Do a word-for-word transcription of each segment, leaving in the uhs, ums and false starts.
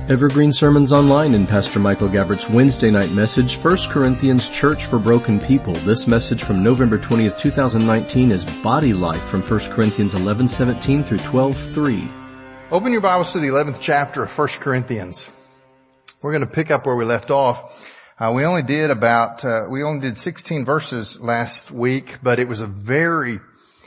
Evergreen Sermons Online in Pastor Michael Gabbert's Wednesday night message, First Corinthians Church for Broken People. This message from November twentieth, twenty nineteen is Body Life from First Corinthians eleven seventeen through twelve three. Open your Bibles to the eleventh chapter of First Corinthians. We're going to pick up where we left off. Uh, we only did about, uh, we only did sixteen verses last week, but it was a very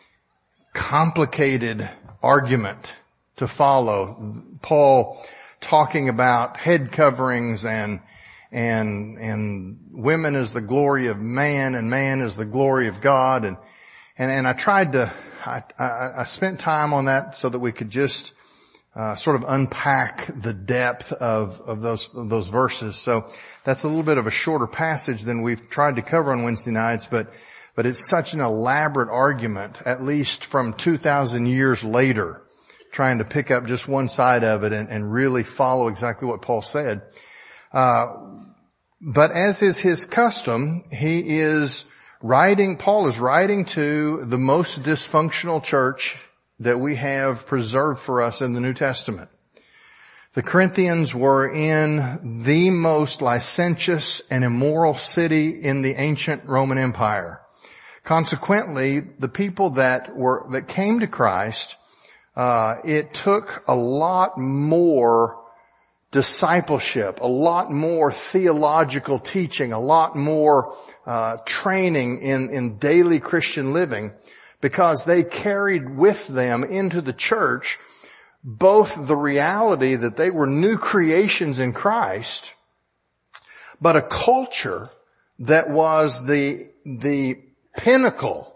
complicated argument to follow. Paul talking about head coverings and, and, and women as the glory of man and man as the glory of God. And, and, and I tried to, I, I, I spent time on that so that we could just, uh, sort of unpack the depth of, of those, of those verses. So that's a little bit of a shorter passage than we've tried to cover on Wednesday nights, but, but it's such an elaborate argument, at least from two thousand years later, trying to pick up just one side of it and, and really follow exactly what Paul said. Uh, but as is his custom, he is writing, Paul is writing to the most dysfunctional church that we have preserved for us in the New Testament. The Corinthians were in the most licentious and immoral city in the ancient Roman Empire. Consequently, the people that were, that came to Christ, Uh, it took a lot more discipleship, a lot more theological teaching, a lot more uh, training in, in daily Christian living, because they carried with them into the church both the reality that they were new creations in Christ, but a culture that was the, the pinnacle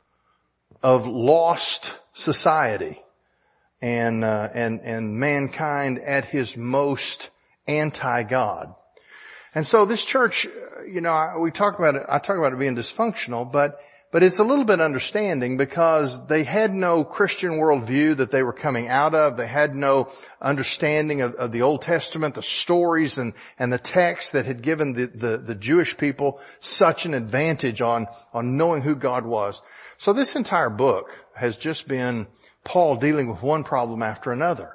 of lost society. And, uh, and, and mankind at his most anti-God. And so this church, you know, I, we talk about it, I talk about it being dysfunctional, but, but it's a little bit understanding because they had no Christian worldview that they were coming out of. They had no understanding of, of the Old Testament, the stories and, and the text that had given the, the, the Jewish people such an advantage on, on knowing who God was. So this entire book has just been Paul dealing with one problem after another.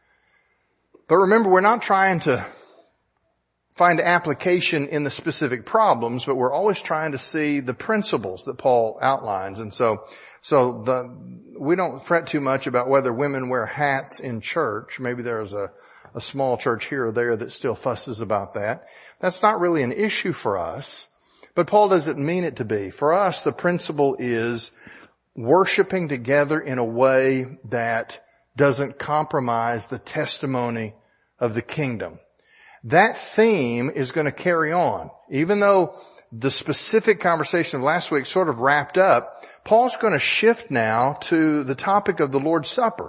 But remember, we're not trying to find application in the specific problems, but we're always trying to see the principles that Paul outlines. And so, so the, we don't fret too much about whether women wear hats in church. Maybe there's a, a small church here or there that still fusses about that. That's not really an issue for us, but Paul doesn't mean it to be. For us, the principle is worshiping together in a way that doesn't compromise the testimony of the kingdom. That theme is going to carry on. Even though the specific conversation of last week sort of wrapped up, Paul's going to shift now to the topic of the Lord's Supper.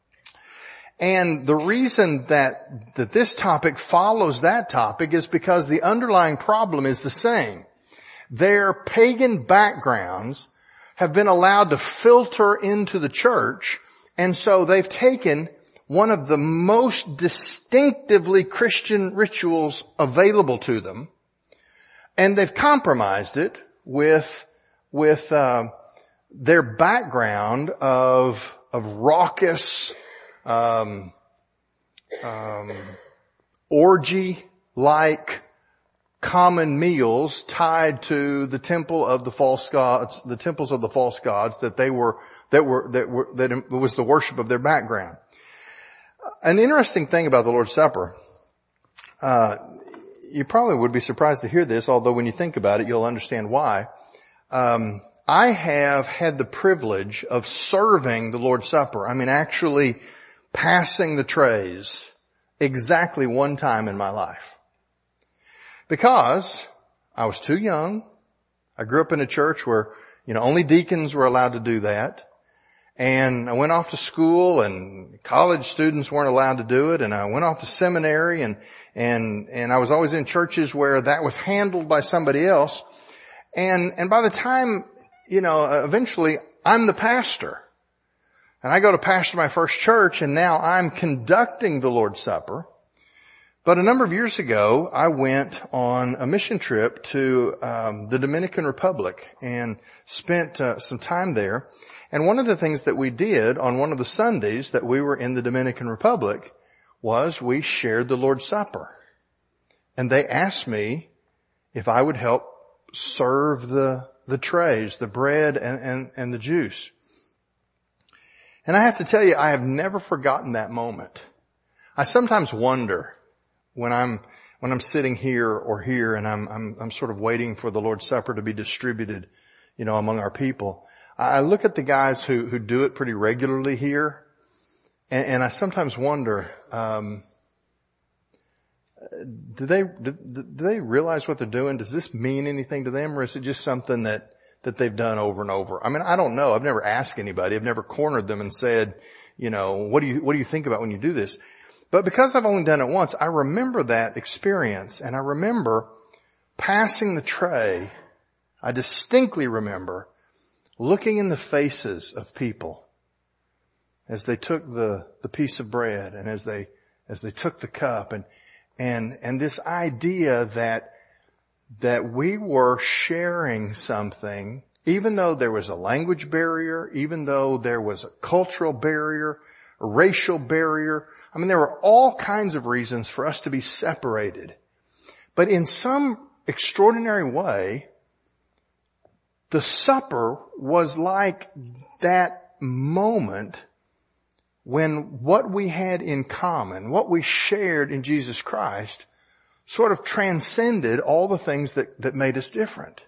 And the reason that, that this topic follows that topic is because the underlying problem is the same. Their pagan backgrounds have been allowed to filter into the church, and so they've taken one of the most distinctively Christian rituals available to them, and they've compromised it with with uh, their background of of raucous, um, um, orgy-like common meals tied to the temple of the false gods, the temples of the false gods that they were, that were, that were, that was the worship of their background. An interesting thing about the Lord's Supper, uh, you probably would be surprised to hear this, although when you think about it, you'll understand why. Um, I have had the privilege of serving the Lord's Supper. I mean, actually passing the trays exactly one time in my life. Because I was too young. I grew up in a church where, you know, only deacons were allowed to do that. And I went off to school and college students weren't allowed to do it. And I went off to seminary and, and, and I was always in churches where that was handled by somebody else. And, and by the time, you know, eventually I'm the pastor. And I go to pastor my first church and now I'm conducting the Lord's Supper. But a number of years ago, I went on a mission trip to um, the Dominican Republic and spent uh, some time there. And one of the things that we did on one of the Sundays that we were in the Dominican Republic was we shared the Lord's Supper. And they asked me if I would help serve the, the trays, the bread and, and, and the juice. And I have to tell you, I have never forgotten that moment. I sometimes wonder when I'm, when I'm sitting here or here and I'm, I'm, I'm sort of waiting for the Lord's Supper to be distributed, you know, among our people. I look at the guys who, who do it pretty regularly here, and, and I sometimes wonder, um, do they, do, do they realize what they're doing? Does this mean anything to them, or is it just something that, that they've done over and over? I mean, I don't know. I've never asked anybody. I've never cornered them and said, you know, what do you, what do you think about when you do this? But because I've only done it once, I remember that experience, and I remember passing the tray. I distinctly remember looking in the faces of people as they took the, the piece of bread and as they, as they took the cup, and, and, and this idea that, that we were sharing something, even though there was a language barrier, even though there was a cultural barrier, a racial barrier. I mean, there were all kinds of reasons for us to be separated. But in some extraordinary way, the supper was like that moment when what we had in common, what we shared in Jesus Christ, sort of transcended all the things that, that made us different.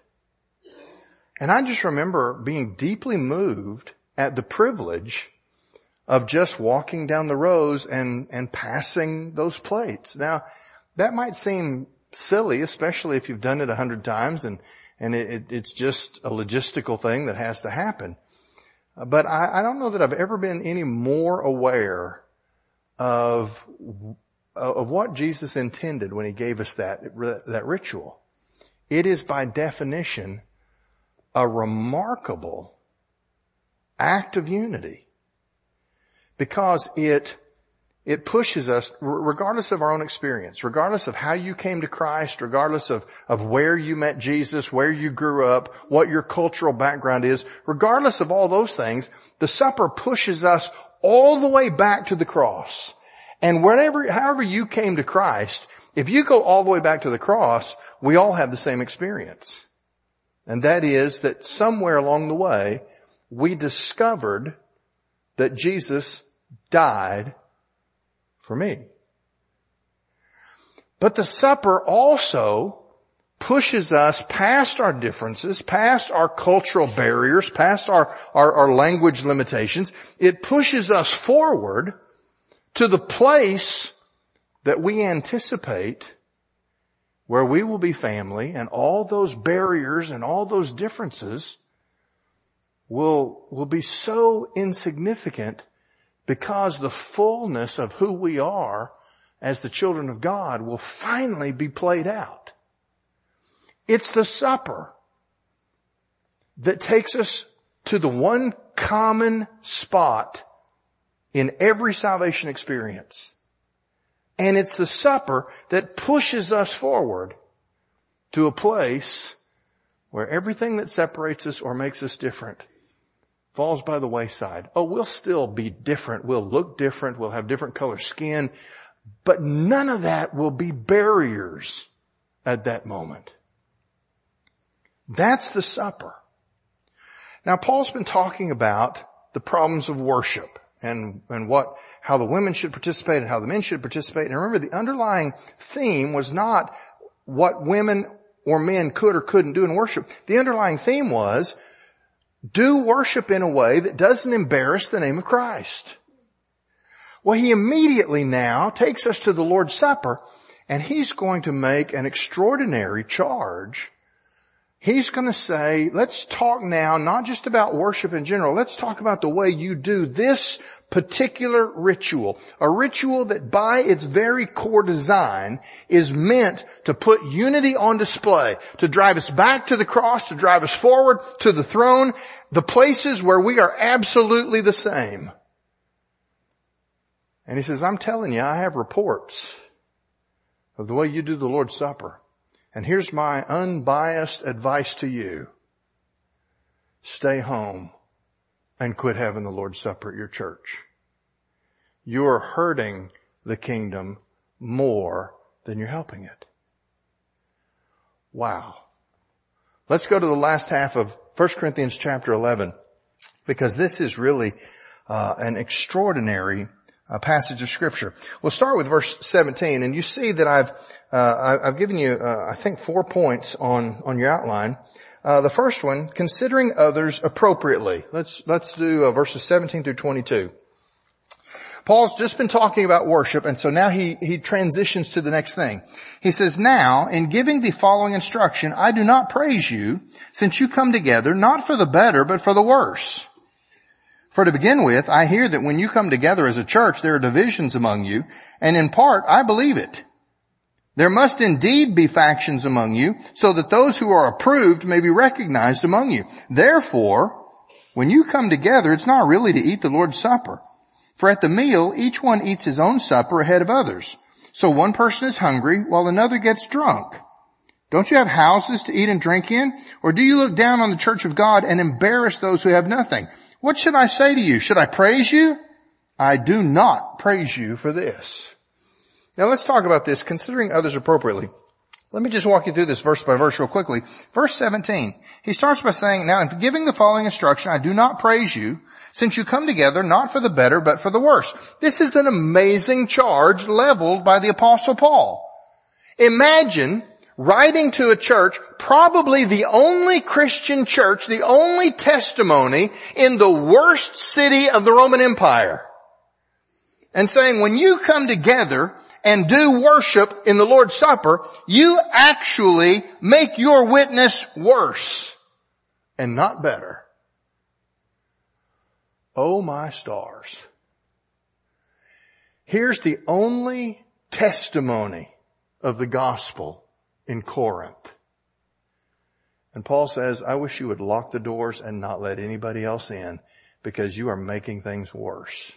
And I just remember being deeply moved at the privilege of just walking down the rows and, and passing those plates. Now, that might seem silly, especially if you've done it a hundred times and And it, it, it's just a logistical thing that has to happen. But I, I don't know that I've ever been any more aware of, of what Jesus intended when he gave us that, that ritual. It is by definition a remarkable act of unity, because it It pushes us, regardless of our own experience, regardless of how you came to Christ, regardless of, of where you met Jesus, where you grew up, what your cultural background is, regardless of all those things, the supper pushes us all the way back to the cross. And whenever, however you came to Christ, if you go all the way back to the cross, we all have the same experience. And that is that somewhere along the way, we discovered that Jesus died for me. But the supper also pushes us past our differences, past our cultural barriers, past our, our, our language limitations. It pushes us forward to the place that we anticipate where we will be family, and all those barriers and all those differences will, will be so insignificant, because the fullness of who we are as the children of God will finally be played out. It's the supper that takes us to the one common spot in every salvation experience. And it's the supper that pushes us forward to a place where everything that separates us or makes us different falls by the wayside. Oh, we'll still be different. We'll look different. We'll have different color skin. But none of that will be barriers at that moment. That's the supper. Now, Paul's been talking about the problems of worship and, and what, how the women should participate and how the men should participate. And remember, the underlying theme was not what women or men could or couldn't do in worship. The underlying theme was, do worship in a way that doesn't embarrass the name of Christ. Well, he immediately now takes us to the Lord's Supper, and he's going to make an extraordinary charge. He's going to say, let's talk now not just about worship in general. Let's talk about the way you do this particular ritual. A ritual that by its very core design is meant to put unity on display, to drive us back to the cross, to drive us forward to the throne, the places where we are absolutely the same. And he says, I'm telling you, I have reports of the way you do the Lord's Supper. And here's my unbiased advice to you. Stay home and quit having the Lord's Supper at your church. You're hurting the kingdom more than you're helping it. Wow. Let's go to the last half of First Corinthians chapter eleven, because this is really uh, an extraordinary uh, passage of Scripture. We'll start with verse seventeen, and you see that I've uh, I've given you uh, I think four points on on your outline. Uh, the first one, considering others appropriately. Let's let's do uh, verses seventeen through twenty-two. Paul's just been talking about worship, and so now he, he transitions to the next thing. He says, now, in giving the following instruction, I do not praise you, since you come together, not for the better, but for the worse. For to begin with, I hear that when you come together as a church, there are divisions among you, and in part, I believe it. There must indeed be factions among you, so that those who are approved may be recognized among you. Therefore, when you come together, it's not really to eat the Lord's Supper. For at the meal, each one eats his own supper ahead of others. So one person is hungry while another gets drunk. Don't you have houses to eat and drink in? Or do you look down on the church of God and embarrass those who have nothing? What should I say to you? Should I praise you? I do not praise you for this. Now let's talk about this, considering others appropriately. Let me just walk you through this verse by verse real quickly. Verse seventeen, he starts by saying, now in giving the following instruction, I do not praise you, since you come together not for the better, but for the worse. This is an amazing charge leveled by the Apostle Paul. Imagine writing to a church, probably the only Christian church, the only testimony in the worst city of the Roman Empire, and saying, when you come together and do worship in the Lord's Supper, you actually make your witness worse and not better. Oh my stars. Here's the only testimony of the gospel in Corinth. And Paul says, I wish you would lock the doors and not let anybody else in, because you are making things worse.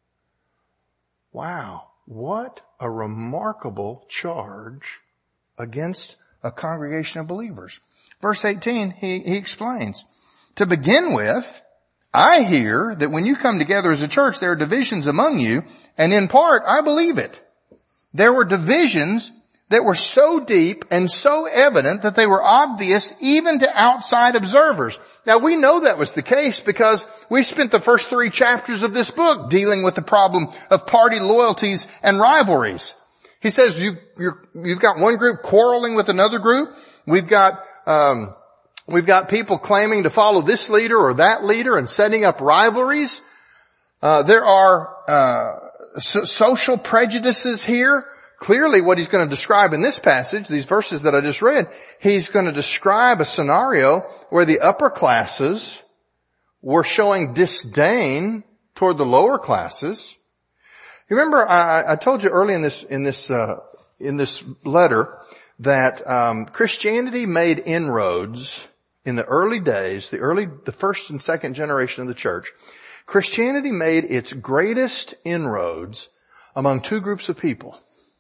Wow. What a remarkable charge against a congregation of believers. Verse eighteen, he, he explains, to begin with, I hear that when you come together as a church, there are divisions among you, and in part, I believe it. There were divisions that were so deep and so evident that they were obvious even to outside observers. Now we know that was the case because we spent the first three chapters of this book dealing with the problem of party loyalties and rivalries. He says you, you're, you've got one group quarreling with another group. We've got, um, we've got people claiming to follow this leader or that leader and setting up rivalries. Uh, there are, uh, so, social prejudices here. Clearly what he's going to describe in this passage, these verses that I just read, he's going to describe a scenario where the upper classes were showing disdain toward the lower classes. You remember I, I told you early in this, in this, uh, in this letter that, um, Christianity made inroads in the early days, the early, the first and second generation of the church. Christianity made its greatest inroads among two groups of people.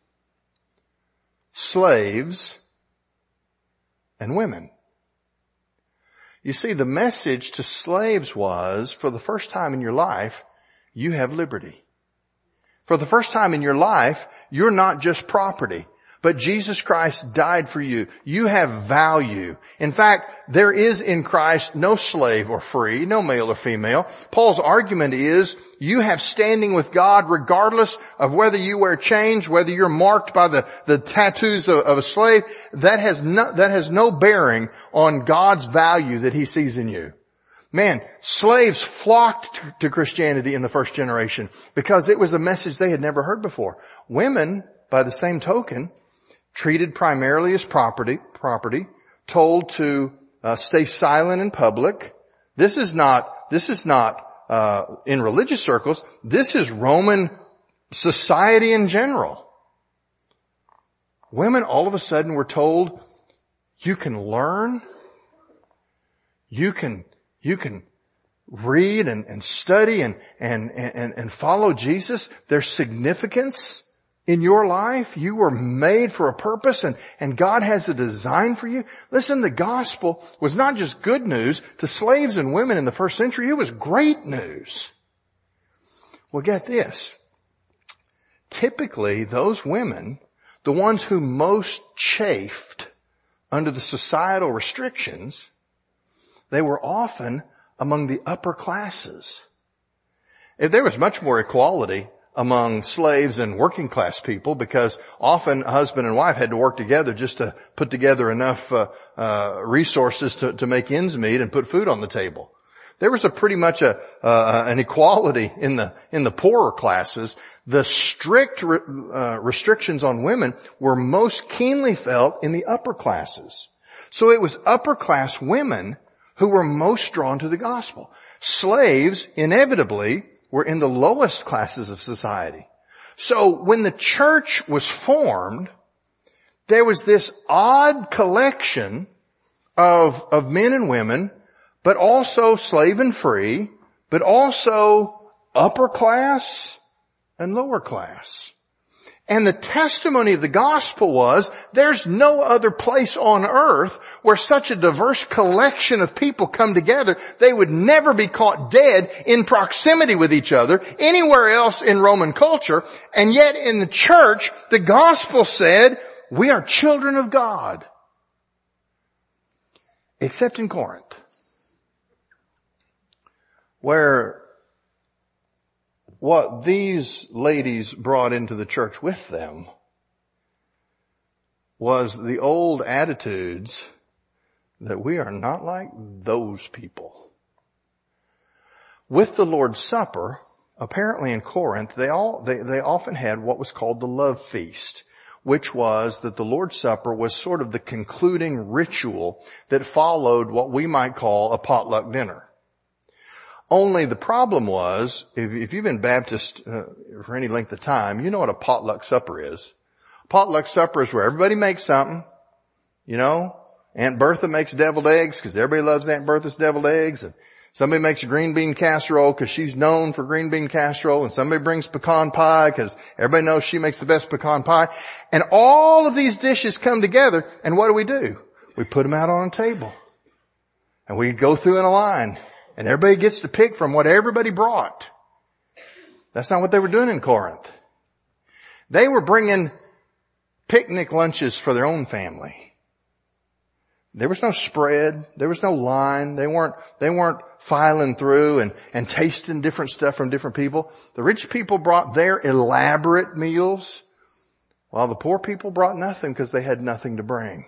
Slaves and women. You see, the message to slaves was, for the first time in your life, you have liberty. For the first time in your life, you're not just property, but Jesus Christ died for you. You have value. In fact, there is in Christ no slave or free, no male or female. Paul's argument is you have standing with God regardless of whether you wear chains, whether you're marked by the, the tattoos of, of a slave. That has no, that has no bearing on God's value that He sees in you. Man, slaves flocked to, to Christianity in the first generation because it was a message they had never heard before. Women, by the same token, treated primarily as property, property, told to uh, stay silent in public. This is not, this is not uh in religious circles. This is Roman society in general. Women all of a sudden were told, you can learn, you can, you can read and, and study and, and, and, and follow Jesus. There's significance in your life. You were made for a purpose, and, and God has a design for you. Listen, the gospel was not just good news to slaves and women in the first century. It was great news. Well, get this. typically those women, the ones who most chafed under the societal restrictions, they were often among the upper classes. If there was much more equality among slaves and working class people, because often a husband and wife had to work together just to put together enough uh, uh resources to, to make ends meet and put food on the table. There was a pretty much a uh, an equality in the in the poorer classes. The strict re, uh, restrictions on women were most keenly felt in the upper classes. So it was upper class women who were most drawn to the gospel. Slaves inevitably were in the lowest classes of society. So when the church was formed, there was this odd collection of, of men and women, but also slave and free, but also upper class and lower class. And the testimony of the gospel was, there's no other place on earth where such a diverse collection of people come together. They would never be caught dead in proximity with each other anywhere else in Roman culture. And yet in the church, the gospel said, we are children of God. Except in Corinth, where what these ladies brought into the church with them was the old attitudes that we are not like those people. With the Lord's Supper, apparently in Corinth, they all, they, they often had what was called the love feast, which was that the Lord's Supper was sort of the concluding ritual that followed what we might call a potluck dinner. Only the problem was, if, if you've been Baptist uh, for any length of time, you know what a potluck supper is. A potluck supper is where everybody makes something. You know, Aunt Bertha makes deviled eggs because everybody loves Aunt Bertha's deviled eggs. And somebody makes a green bean casserole because she's known for green bean casserole. And somebody brings pecan pie because everybody knows she makes the best pecan pie. And all of these dishes come together. And what do we do? We put them out on a table. And we go through in a line. And everybody gets to pick from what everybody brought. That's not what they were doing in Corinth. They were bringing picnic lunches for their own family. There was no spread. There was no line. They weren't, they weren't filing through and, and tasting different stuff from different people. The rich people brought their elaborate meals, while the poor people brought nothing because they had nothing to bring.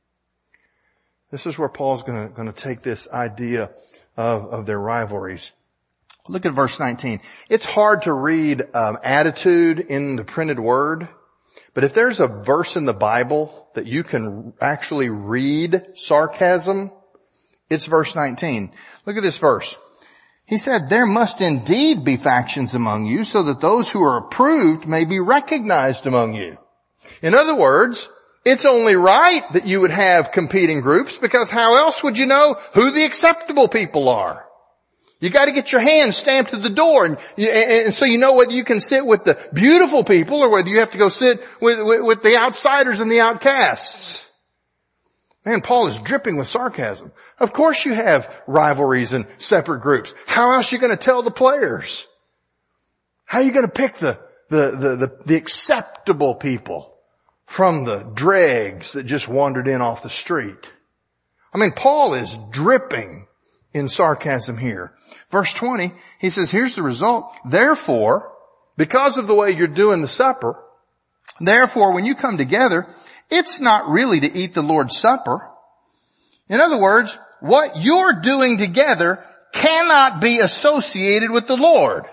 This is where Paul's going to, going to take this idea Of, of their rivalries. Look at verse nineteen. It's hard to read um, attitude in the printed word, but if there's a verse in the Bible that you can actually read sarcasm, it's verse nineteen. Look at this verse. He said, there must indeed be factions among you, so that those who are approved may be recognized among you. In other words, it's only right that you would have competing groups, because how else would you know who the acceptable people are? You got to get your hand stamped at the door, and, you, and so you know whether you can sit with the beautiful people or whether you have to go sit with, with, with the outsiders and the outcasts. Man, Paul is dripping with sarcasm. Of course you have rivalries and separate groups. How else are you going to tell the players? How are you going to pick the, the, the, the, the acceptable people from the dregs that just wandered in off the street? I mean, Paul is dripping in sarcasm here. Verse twenty, he says, here's the result. Therefore, because of the way you're doing the supper, therefore, when you come together, it's not really to eat the Lord's Supper. In other words, what you're doing together cannot be associated with the Lord.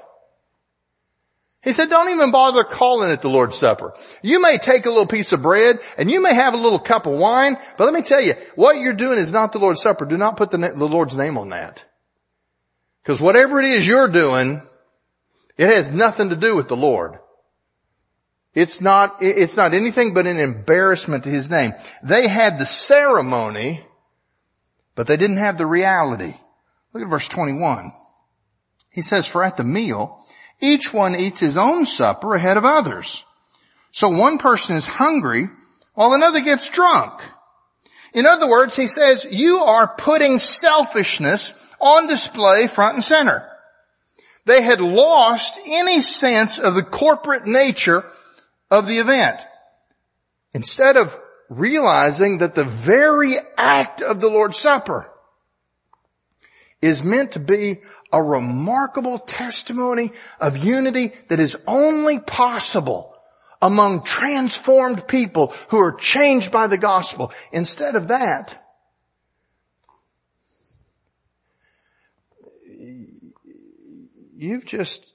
He said, don't even bother calling it the Lord's Supper. You may take a little piece of bread and you may have a little cup of wine, but let me tell you, what you're doing is not the Lord's Supper. Do not put the, the Lord's name on that. Because whatever it is you're doing, it has nothing to do with the Lord. It's not, it's not anything but an embarrassment to His name. They had the ceremony, but they didn't have the reality. Look at verse twenty-one. He says, for at the meal, each one eats his own supper ahead of others. So one person is hungry while another gets drunk. In other words, he says, you are putting selfishness on display front and center. They had lost any sense of the corporate nature of the event. Instead of realizing that the very act of the Lord's Supper is meant to be a remarkable testimony of unity that is only possible among transformed people who are changed by the gospel. Instead of that, you've just,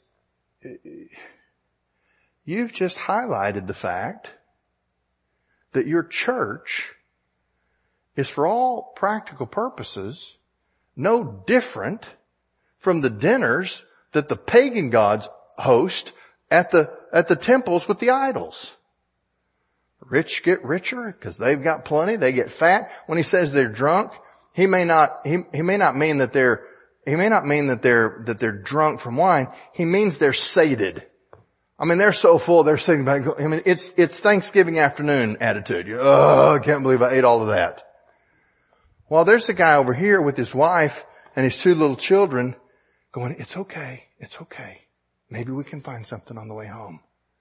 you've just highlighted the fact that your church is, for all practical purposes, no different from the dinners that the pagan gods host at the, at the temples with the idols. Rich get richer because they've got plenty. They get fat. When he says they're drunk, he may not, he, he may not mean that they're, he may not mean that they're, that they're drunk from wine. He means they're sated. I mean, they're so full, they're sitting back. I mean, it's, it's Thanksgiving afternoon attitude. You, oh, I can't believe I ate all of that. Well, there's a guy over here with his wife and his two little children going, it's okay. It's okay. Maybe we can find something on the way home.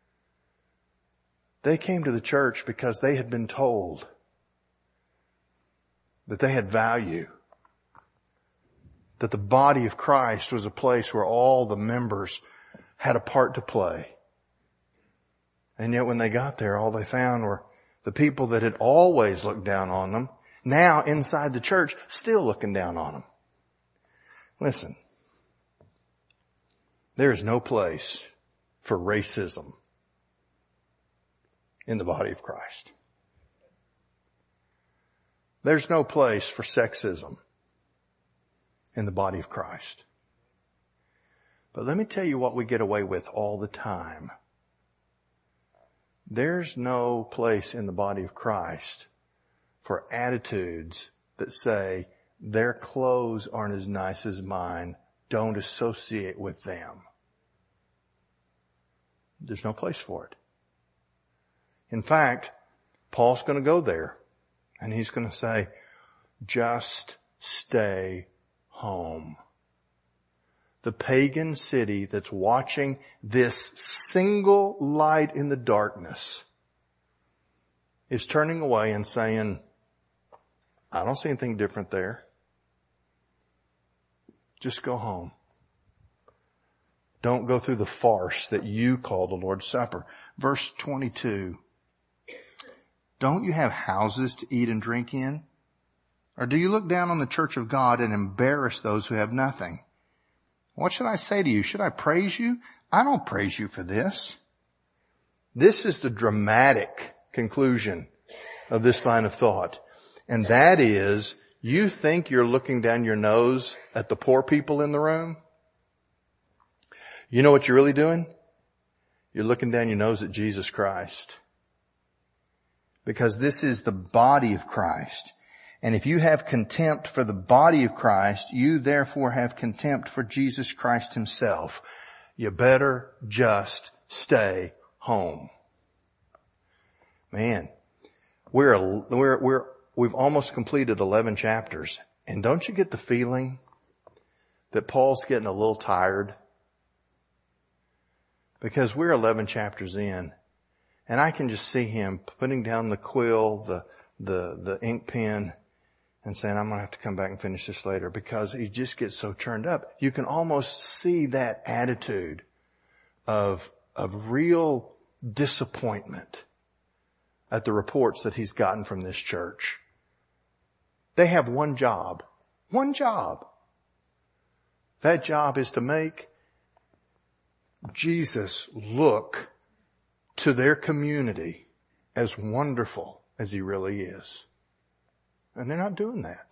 They came to the church because they had been told that they had value, that the body of Christ was a place where all the members had a part to play. And yet when they got there, all they found were the people that had always looked down on them, now inside the church, still looking down on them. Listen, there is no place for racism in the body of Christ. There's no place for sexism in the body of Christ. But let me tell you what we get away with all the time. There's no place in the body of Christ for attitudes that say, their clothes aren't as nice as mine, don't associate with them. There's no place for it. In fact, Paul's going to go there and he's going to say, just stay home. The pagan city that's watching this single light in the darkness is turning away and saying, I don't see anything different there. Just go home. Don't go through the farce that you call the Lord's Supper. Verse twenty-two. Don't you have houses to eat and drink in? Or do you look down on the church of God and embarrass those who have nothing? What should I say to you? Should I praise you? I don't praise you for this. This is the dramatic conclusion of this line of thought. And that is, you think you're looking down your nose at the poor people in the room? You know what you're really doing? You're looking down your nose at Jesus Christ. Because this is the body of Christ. And if you have contempt for the body of Christ, you therefore have contempt for Jesus Christ himself. You better just stay home. Man, we're, we're, we're, we've almost completed eleven chapters. And don't you get the feeling that Paul's getting a little tired? Because we're eleven chapters in. And I can just see him putting down the quill, the, the, the ink pen, and saying, I'm going to have to come back and finish this later, because he just gets so turned up. You can almost see that attitude of, of real disappointment at the reports that he's gotten from this church. They have one job. One job. That job is to make Jesus look to their community as wonderful as he really is. And they're not doing that.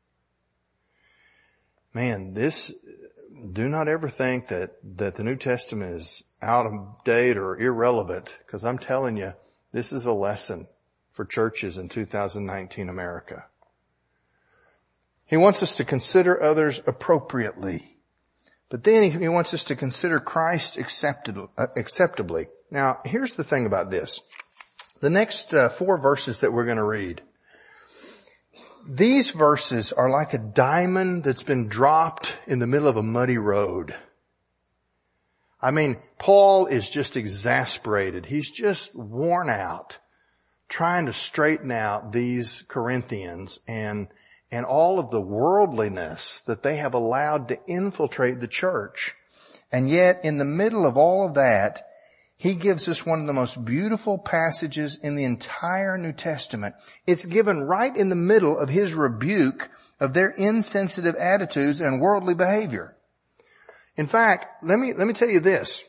Man, this, do not ever think that, that the New Testament is out of date or irrelevant, because I'm telling you, this is a lesson for churches in two thousand nineteen America. He wants us to consider others appropriately, but then he wants us to consider Christ acceptably. Now, here's the thing about this. The next uh, four verses that we're going to read, these verses are like a diamond that's been dropped in the middle of a muddy road. I mean, Paul is just exasperated. He's just worn out trying to straighten out these Corinthians and, and all of the worldliness that they have allowed to infiltrate the church. And yet, in the middle of all of that, he gives us one of the most beautiful passages in the entire New Testament. It's given right in the middle of his rebuke of their insensitive attitudes and worldly behavior. In fact, let me, let me tell you this.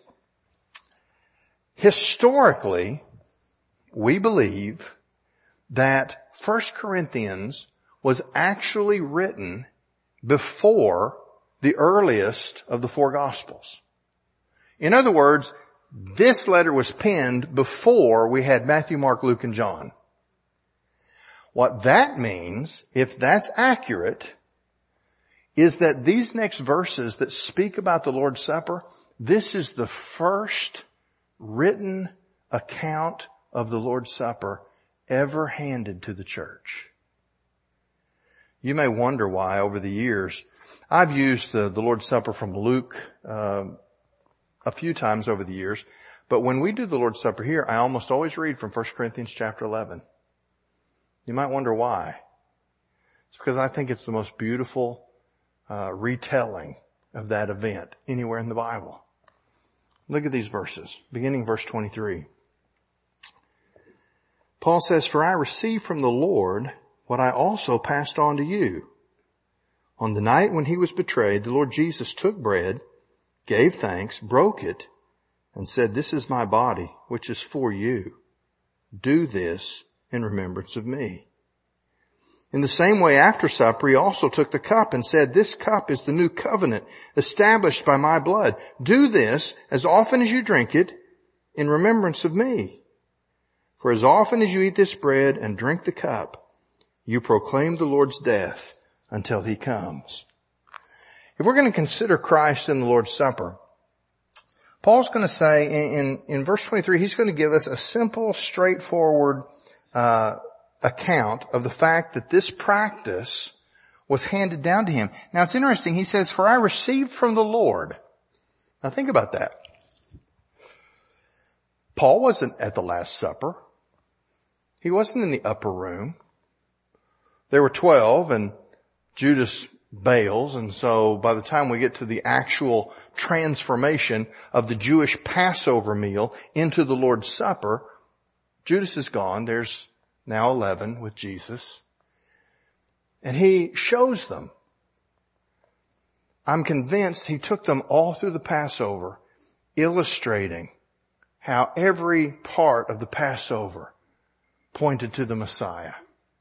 Historically, we believe that First Corinthians was actually written before the earliest of the four Gospels. In other words, this letter was penned before we had Matthew, Mark, Luke, and John. What that means, if that's accurate, is that these next verses that speak about the Lord's Supper, this is the first written account of the Lord's Supper ever handed to the church. You may wonder why over the years I've used the, the Lord's Supper from Luke uh, a few times over the years, but when we do the Lord's Supper here, I almost always read from First Corinthians chapter eleven. You might wonder why. It's because I think it's the most beautiful uh, retelling of that event anywhere in the Bible. Look at these verses, beginning verse twenty-three. Paul says, "For I received from the Lord what I also passed on to you. On the night when he was betrayed, the Lord Jesus took bread, gave thanks, broke it, and said, 'This is my body, which is for you. Do this in remembrance of me.' In the same way, after supper, he also took the cup and said, 'This cup is the new covenant established by my blood. Do this as often as you drink it in remembrance of me. For as often as you eat this bread and drink the cup, you proclaim the Lord's death until he comes.'" If we're going to consider Christ in the Lord's Supper, Paul's going to say in, in, in verse twenty-three, he's going to give us a simple, straightforward uh account of the fact that this practice was handed down to him. Now it's interesting. He says, "For I received from the Lord." Now think about that. Paul wasn't at the Last Supper. He wasn't in the upper room. There were twelve and Judas bails, and so by the time we get to the actual transformation of the Jewish Passover meal into the Lord's Supper, Judas is gone. There's now eleven with Jesus. And he shows them. I'm convinced he took them all through the Passover, illustrating how every part of the Passover pointed to the Messiah.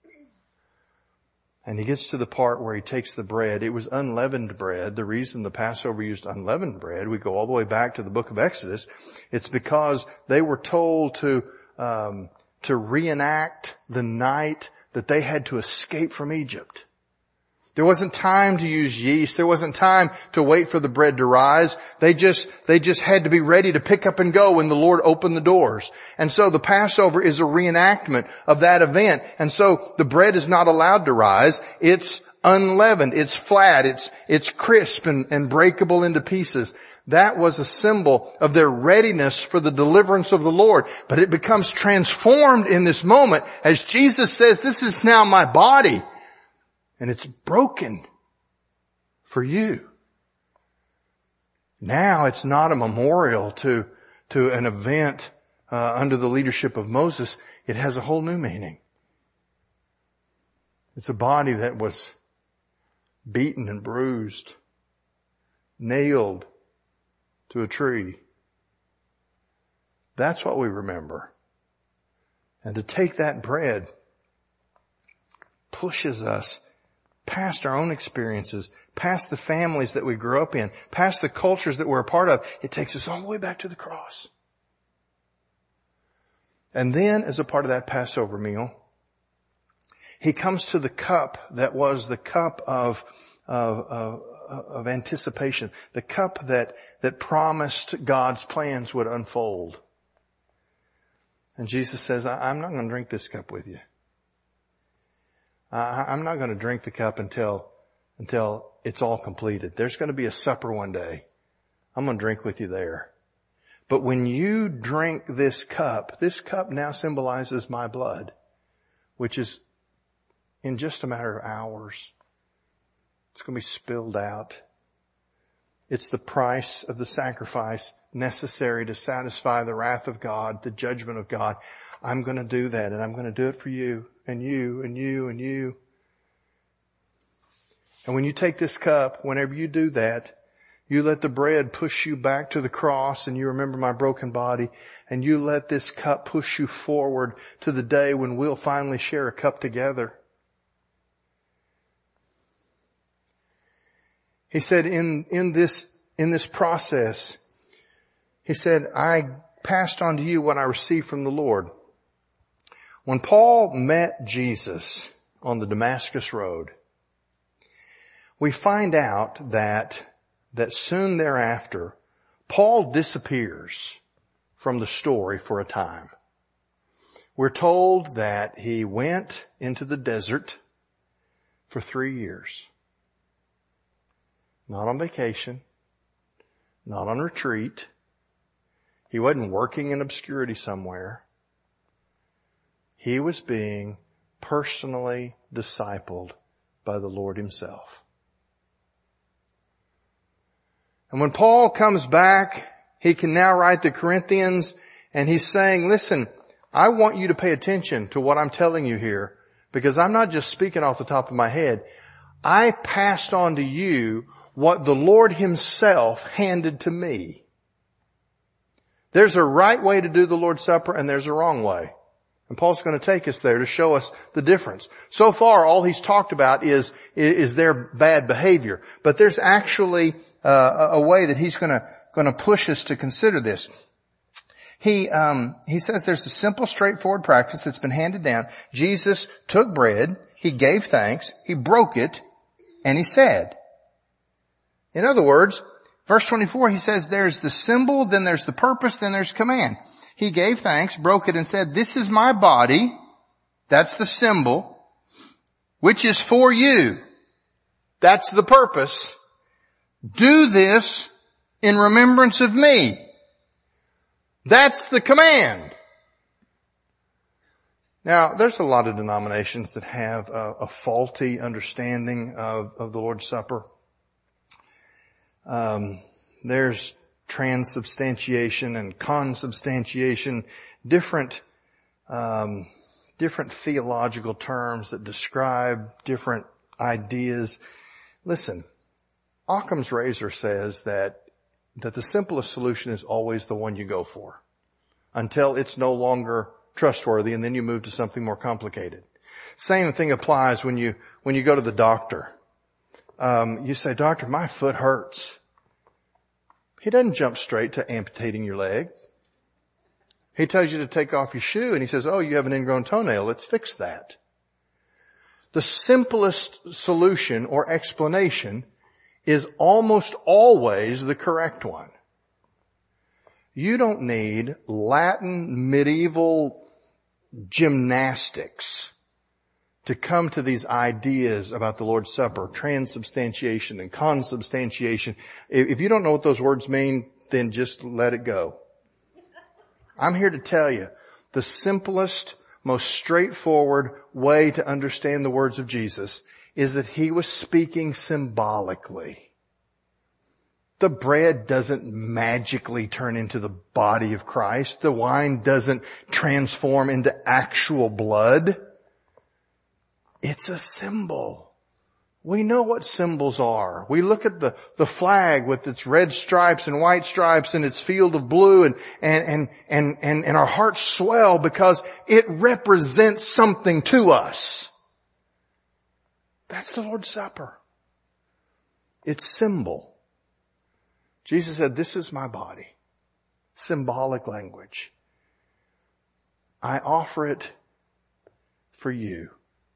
And he gets to the part where he takes the bread. It was unleavened bread. The reason the Passover used unleavened bread, we go all the way back to the book of Exodus, it's because they were told to um to reenact the night that they had to escape from Egypt. There wasn't time to use yeast. There wasn't time to wait for the bread to rise. They just, they just had to be ready to pick up and go when the Lord opened the doors. And so the Passover is a reenactment of that event. And so the bread is not allowed to rise. It's unleavened. It's flat. It's, it's crisp and, and breakable into pieces. That was a symbol of their readiness for the deliverance of the Lord. But it becomes transformed in this moment as Jesus says, "This is now my body, and it's broken for you." Now it's not a memorial to, to an event uh, under the leadership of Moses. It has a whole new meaning. It's a body that was beaten and bruised, nailed to a tree. That's what we remember. And to take that bread pushes us past our own experiences, past the families that we grew up in, past the cultures that we're a part of. It takes us all the way back to the cross. And then, as a part of that Passover meal, he comes to the cup that was the cup of, of, of of anticipation, the cup that, that promised God's plans would unfold. And Jesus says, I'm not going to drink this cup with you. I'm not going to drink the cup until, until it's all completed. There's going to be a supper one day. I'm going to drink with you there. But when you drink this cup, this cup now symbolizes my blood, which is in just a matter of hours. It's going to be spilled out. It's the price of the sacrifice necessary to satisfy the wrath of God, the judgment of God. I'm going to do that, and I'm going to do it for you and you and you and you. And when you take this cup, whenever you do that, you let the bread push you back to the cross, and you remember my broken body, and you let this cup push you forward to the day when we'll finally share a cup together. He said in, in this, in this process, he said, I passed on to you what I received from the Lord. When Paul met Jesus on the Damascus Road, we find out that, that soon thereafter, Paul disappears from the story for a time. We're told that he went into the desert for three years. Not on vacation, not on retreat. He wasn't working in obscurity somewhere. He was being personally discipled by the Lord himself. And when Paul comes back, he can now write the Corinthians, and he's saying, listen, I want you to pay attention to what I'm telling you here, because I'm not just speaking off the top of my head. I passed on to you what the Lord himself handed to me. There's a right way to do the Lord's Supper, and there's a wrong way. And Paul's going to take us there to show us the difference. So far, all he's talked about is, is their bad behavior. But there's actually uh, a way that he's going to, going to push us to consider this. He, um, he says there's a simple, straightforward practice that's been handed down. Jesus took bread, he gave thanks, he broke it, and he said. In other words, verse twenty-four, he says there's the symbol, then there's the purpose, then there's command. He gave thanks, broke it, and said, this is my body. That's the symbol, which is for you. That's the purpose. Do this in remembrance of me. That's the command. Now, there's a lot of denominations that have a, a faulty understanding of, of the Lord's Supper. Um, there's transubstantiation and consubstantiation, different, um, different theological terms that describe different ideas. Listen, Occam's razor says that, that the simplest solution is always the one you go for until it's no longer trustworthy, and then you move to something more complicated. Same thing applies when you, when you go to the doctor. Um, you say, doctor, my foot hurts. He doesn't jump straight to amputating your leg. He tells you to take off your shoe, and he says, oh, you have an ingrown toenail. Let's fix that. The simplest solution or explanation is almost always the correct one. You don't need Latin medieval gymnastics to come to these ideas about the Lord's Supper, transubstantiation and consubstantiation. If you don't know what those words mean, then just let it go. I'm here to tell you the simplest, most straightforward way to understand the words of Jesus is that he was speaking symbolically. The bread doesn't magically turn into the body of Christ. The wine doesn't transform into actual blood. It's a symbol. We know what symbols are. We look at the, the flag with its red stripes and white stripes and its field of blue, and, and, and, and, and, and our hearts swell because it represents something to us. That's the Lord's Supper. It's symbol. Jesus said, this is my body. Symbolic language. I offer it for you.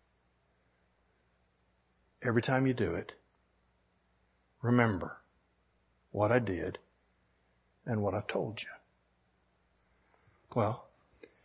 Every time you do it, remember what I did and what I've told you. Well,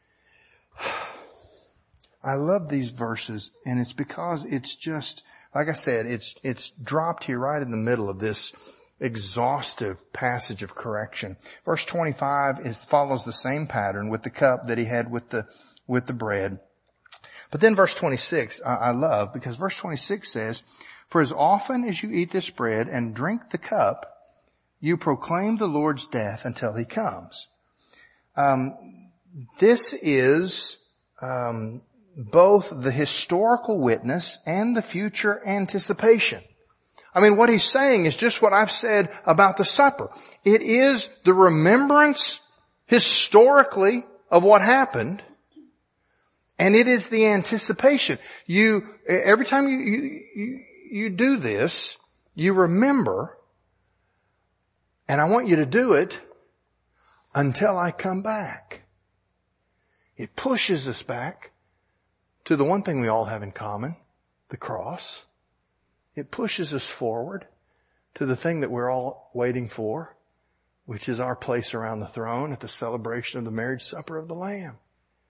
I love these verses, and it's because it's just, like I said, it's, it's dropped here right in the middle of this, exhaustive passage of correction. Verse twenty-five is, follows the same pattern with the cup that he had with the, with the bread. But then verse twenty-six, I, I love, because verse twenty-six says, for as often as you eat this bread and drink the cup, you proclaim the Lord's death until he comes. Um, this is, um, both the historical witness and the future anticipation. I mean, what he's saying is just what I've said about the supper. It is the remembrance historically of what happened, and it is the anticipation. You, every time you, you, you, you do this, you remember, and I want you to do it until I come back. It pushes us back to the one thing we all have in common, the cross. It pushes us forward to the thing that we're all waiting for, which is our place around the throne at the celebration of the marriage supper of the Lamb.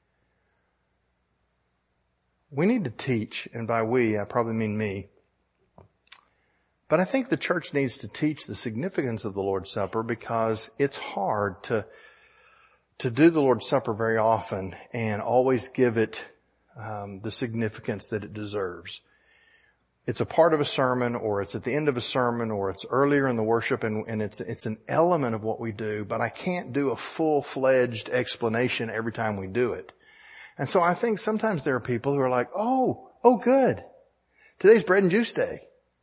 We need to teach, and by we, I probably mean me, but I think the church needs to teach the significance of the Lord's Supper, because it's hard to, to do the Lord's Supper very often and always give it um, the significance that it deserves. It's a part of a sermon, or it's at the end of a sermon, or it's earlier in the worship, and, and it's, it's an element of what we do, but I can't do a full-fledged explanation every time we do it. And so I think sometimes there are people who are like, oh, oh good, today's bread and juice day.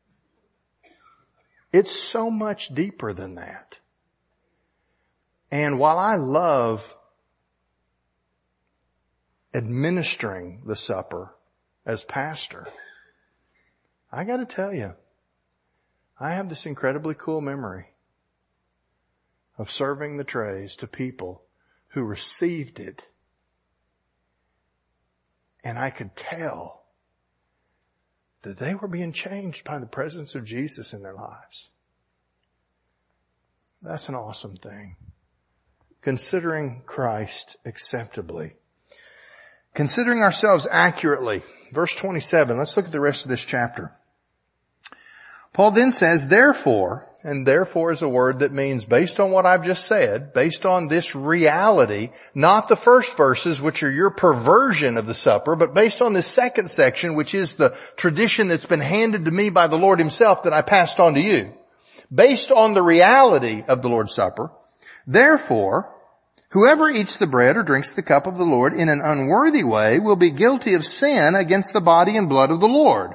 It's so much deeper than that. And while I love administering the supper as pastor, I got to tell you, I have this incredibly cool memory of serving the trays to people who received it, and I could tell that they were being changed by the presence of Jesus in their lives. That's an awesome thing. Considering Christ acceptably. Considering ourselves accurately. Verse twenty-seven, let's look at the rest of this chapter. Paul then says, therefore, and therefore is a word that means based on what I've just said, based on this reality, not the first verses, which are your perversion of the supper, but based on this second section, which is the tradition that's been handed to me by the Lord himself that I passed on to you. Based on the reality of the Lord's Supper, therefore, whoever eats the bread or drinks the cup of the Lord in an unworthy way will be guilty of sin against the body and blood of the Lord.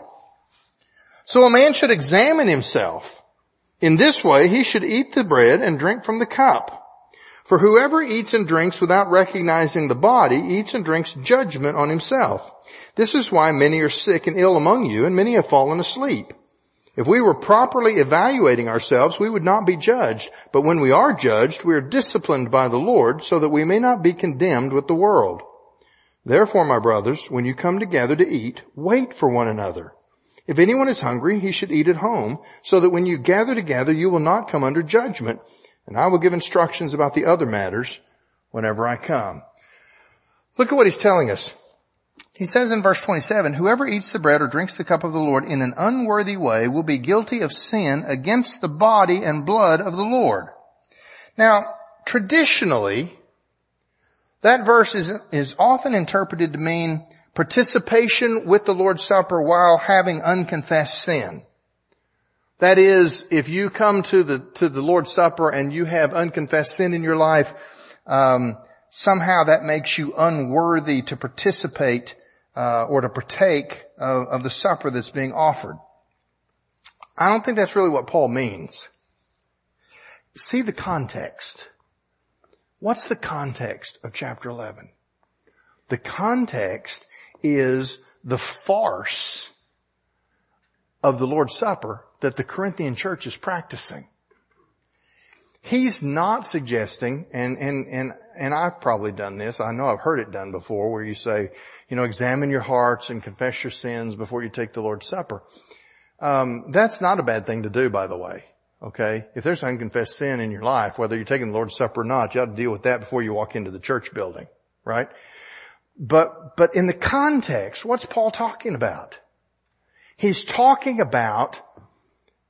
So a man should examine himself. In this way, he should eat the bread and drink from the cup. For whoever eats and drinks without recognizing the body eats and drinks judgment on himself. This is why many are sick and ill among you, and many have fallen asleep. If we were properly evaluating ourselves, we would not be judged. But when we are judged, we are disciplined by the Lord, so that we may not be condemned with the world. Therefore, my brothers, when you come together to eat, wait for one another. If anyone is hungry, he should eat at home, so that when you gather together, you will not come under judgment. And I will give instructions about the other matters whenever I come. Look at what he's telling us. He says in verse twenty-seven, whoever eats the bread or drinks the cup of the Lord in an unworthy way will be guilty of sin against the body and blood of the Lord. Now, traditionally, that verse is, is often interpreted to mean participation with the Lord's Supper while having unconfessed sin. That is, if you come to the, to the Lord's Supper and you have unconfessed sin in your life, um, somehow that makes you unworthy to participate, uh, or to partake of, of the supper that's being offered. I don't think that's really what Paul means. See the context. What's the context of chapter eleven? The context is the farce of the Lord's Supper that the Corinthian church is practicing. He's not suggesting, and, and, and, and I've probably done this, I know I've heard it done before, where you say, you know, examine your hearts and confess your sins before you take the Lord's Supper. Um, that's not a bad thing to do, by the way. Okay? If there's unconfessed sin in your life, whether you're taking the Lord's Supper or not, you ought to deal with that before you walk into the church building. Right? But, but in the context, what's Paul talking about? He's talking about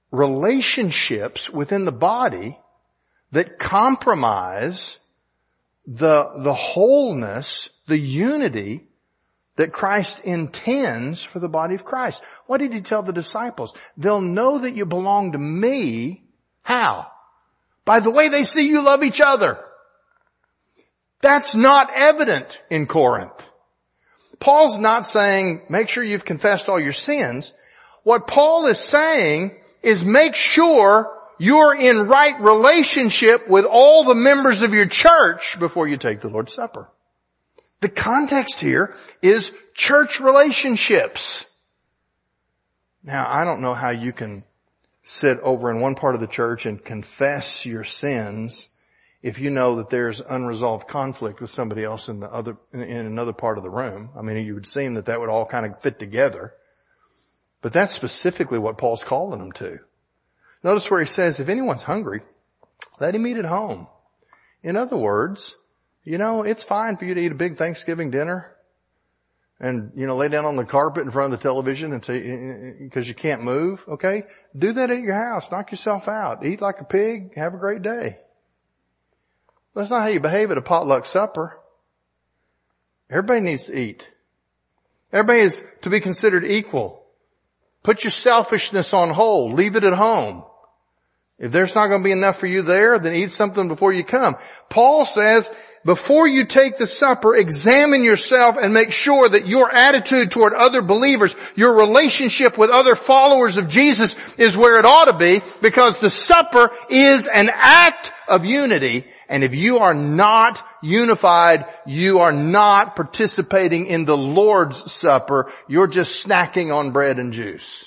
relationships within the body that compromise the, the wholeness, the unity that Christ intends for the body of Christ. What did he tell the disciples? They'll know that you belong to me. How? By the way they see you love each other. That's not evident in Corinth. Paul's not saying, make sure you've confessed all your sins. What Paul is saying is make sure you're in right relationship with all the members of your church before you take the Lord's Supper. The context here is church relationships. Now, I don't know how you can sit over in one part of the church and confess your sins if you know that there's unresolved conflict with somebody else in the other, in another part of the room. I mean, you would seem that that would all kind of fit together. But that's specifically what Paul's calling them to. Notice where he says, if anyone's hungry, let him eat at home. In other words, you know, it's fine for you to eat a big Thanksgiving dinner and, you know, lay down on the carpet in front of the television and say, because you can't move, okay? Do that at your house. Knock yourself out. Eat like a pig. Have a great day. That's not how you behave at a potluck supper. Everybody needs to eat. Everybody is to be considered equal. Put your selfishness on hold. Leave it at home. If there's not going to be enough for you there, then eat something before you come. Paul says, before you take the supper, examine yourself and make sure that your attitude toward other believers, your relationship with other followers of Jesus is where it ought to be, because the supper is an act of unity. And if you are not unified, you are not participating in the Lord's Supper. You're just snacking on bread and juice.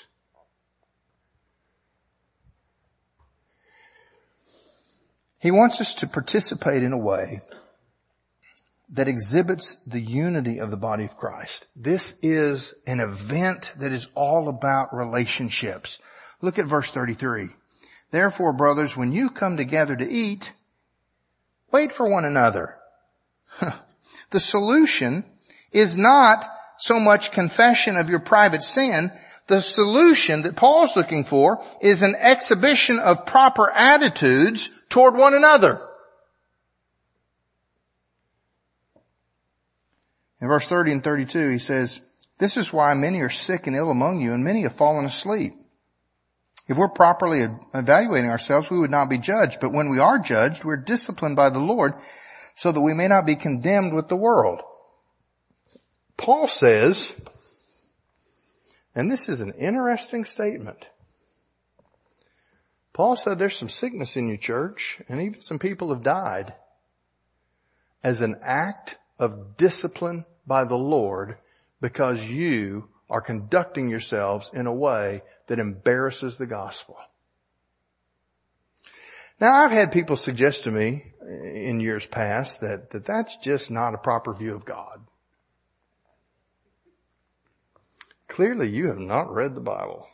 He wants us to participate in a way that exhibits the unity of the body of Christ. This is an event that is all about relationships. Look at verse thirty-three. Therefore, brothers, when you come together to eat, wait for one another. The solution is not so much confession of your private sin. The solution that Paul's looking for is an exhibition of proper attitudes toward one another. In verse thirty and thirty-two, he says, this is why many are sick and ill among you, and many have fallen asleep. If we're properly evaluating ourselves, we would not be judged. But when we are judged, we're disciplined by the Lord so that we may not be condemned with the world. Paul says, and this is an interesting statement. Paul said there's some sickness in your church, and even some people have died as an act of discipline by the Lord because you are conducting yourselves in a way that embarrasses the gospel. Now, I've had people suggest to me in years past that, that that's just not a proper view of God. Clearly, you have not read the Bible.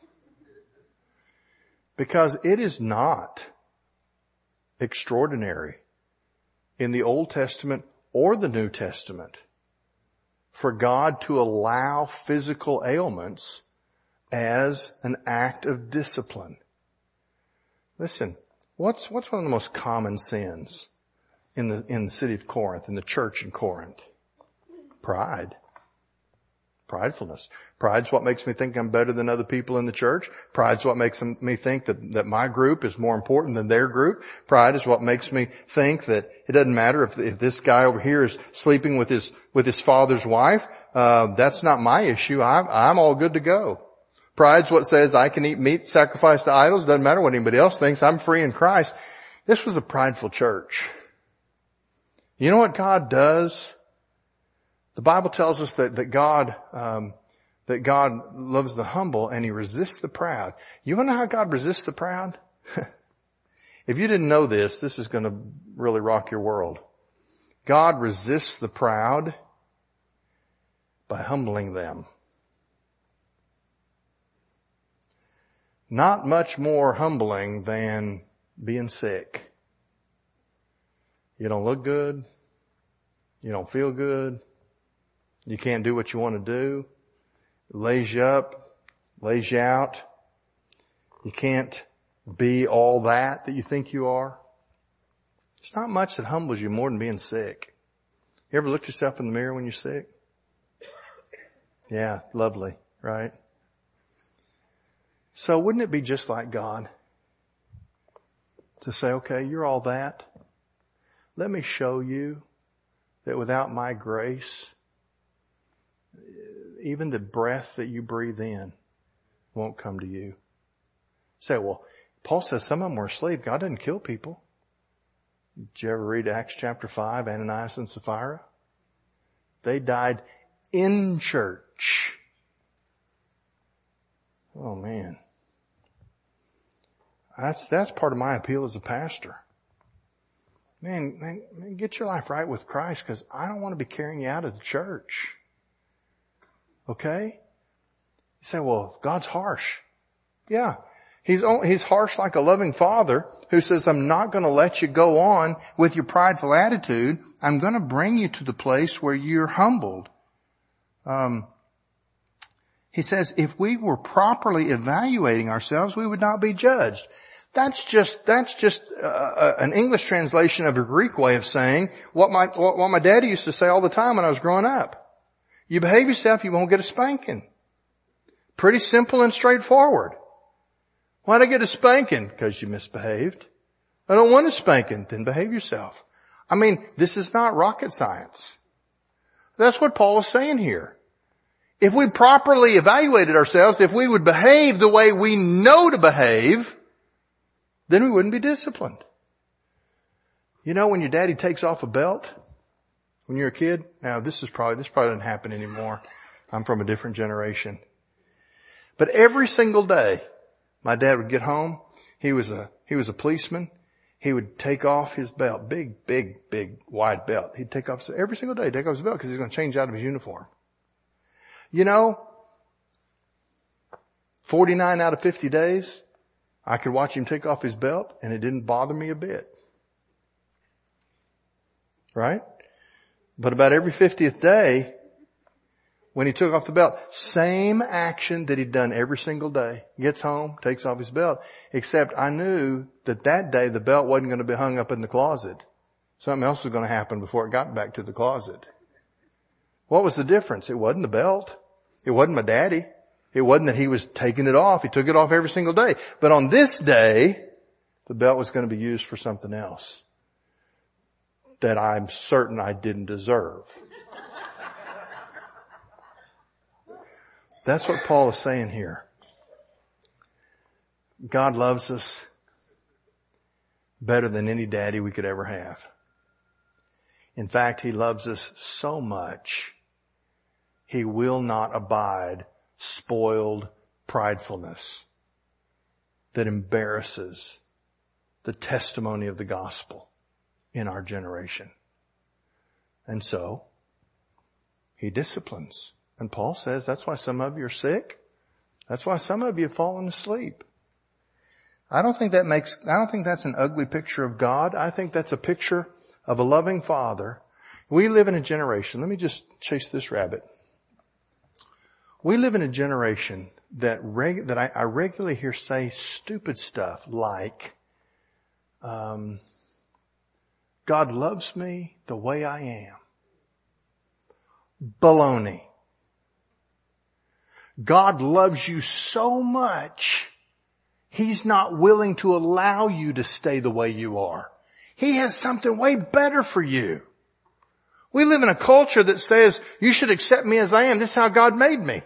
Because it is not extraordinary in the Old Testament or the New Testament for God to allow physical ailments as an act of discipline. Listen, what's, what's one of the most common sins in the, in the city of Corinth, in the church in Corinth? Pride. Pridefulness. Pride's what makes me think I'm better than other people in the church. Pride's what makes me think that, that my group is more important than their group. Pride is what makes me think that it doesn't matter if, if this guy over here is sleeping with his, with his father's wife. Uh, that's not my issue. I'm, I'm all good to go. Pride's what says I can eat meat sacrificed to idols. Doesn't matter what anybody else thinks. I'm free in Christ. This was a prideful church. You know what God does? The Bible tells us that, that God, um, that God loves the humble and He resists the proud. You want to know how God resists the proud? If you didn't know this, this is going to really rock your world. God resists the proud by humbling them. Not much more humbling than being sick. You don't look good. You don't feel good. You can't do what you want to do. It lays you up, lays you out. You can't be all that that you think you are. There's not much that humbles you more than being sick. You ever looked yourself in the mirror when you're sick? Yeah, lovely, right? So wouldn't it be just like God to say, okay, you're all that. Let me show you that without my grace, even the breath that you breathe in won't come to you. Say, well, Paul says some of them were asleep. God didn't kill people. Did you ever read Acts chapter five, Ananias and Sapphira? They died in church. Oh man. That's, that's part of my appeal as a pastor. Man, man, man get your life right with Christ, because I don't want to be carrying you out of the church. Okay? You say, well, God's harsh. Yeah. He's, he's harsh like a loving father who says, I'm not going to let you go on with your prideful attitude. I'm going to bring you to the place where you're humbled. Um, he says, if we were properly evaluating ourselves, we would not be judged. That's just, that's just uh, an English translation of a Greek way of saying what my, what, what my daddy used to say all the time when I was growing up. You behave yourself, you won't get a spanking. Pretty simple and straightforward. Why'd I get a spanking? Because you misbehaved. I don't want a spanking. Then behave yourself. I mean, this is not rocket science. That's what Paul is saying here. If we properly evaluated ourselves, if we would behave the way we know to behave, then we wouldn't be disciplined. You know, when your daddy takes off a belt when you're a kid, now this is probably, this probably doesn't happen anymore. I'm from a different generation. But every single day, my dad would get home. He was a, he was a policeman. He would take off his belt, big, big, big, wide belt. He'd take off, every single day, he'd take off his belt because he's going to change out of his uniform. You know, forty-nine out of fifty days, I could watch him take off his belt and it didn't bother me a bit. Right? But about every fiftieth day, when he took off the belt, same action that he'd done every single day. Gets home, takes off his belt. Except I knew that that day the belt wasn't going to be hung up in the closet. Something else was going to happen before it got back to the closet. What was the difference? It wasn't the belt. It wasn't my daddy. It wasn't that he was taking it off. He took it off every single day. But on this day, the belt was going to be used for something else that I'm certain I didn't deserve. That's what Paul is saying here. God loves us better than any daddy we could ever have. In fact, he loves us so much, he will not abide spoiled pridefulness that embarrasses the testimony of the gospel in our generation. And so, he disciplines. And Paul says that's why some of you are sick. That's why some of you have fallen asleep. I don't think that makes, I don't think that's an ugly picture of God. I think that's a picture of a loving father. We live in a generation, let me just chase this rabbit. We live in a generation that reg, that I, I regularly hear say stupid stuff like, um, God loves me the way I am. Baloney. God loves you so much, he's not willing to allow you to stay the way you are. He has something way better for you. We live in a culture that says, you should accept me as I am. This is how God made me.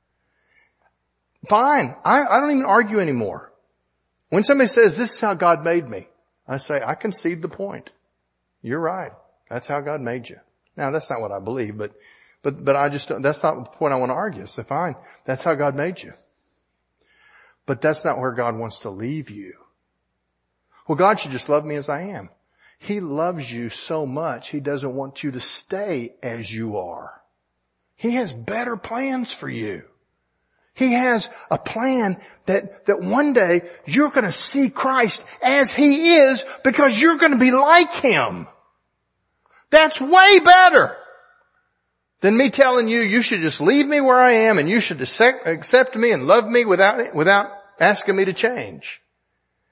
Fine. I, I don't even argue anymore. When somebody says, this is how God made me, I say, I concede the point. You're right. That's how God made you. Now, that's not what I believe, but But, but I just don't, that's not the point I want to argue. So fine, that's how God made you. But that's not where God wants to leave you. Well, God should just love me as I am. He loves you so much, he doesn't want you to stay as you are. He has better plans for you. He has a plan that, that one day you're going to see Christ as he is because you're going to be like him. That's way better than me telling you, you should just leave me where I am and you should accept me and love me without, without asking me to change.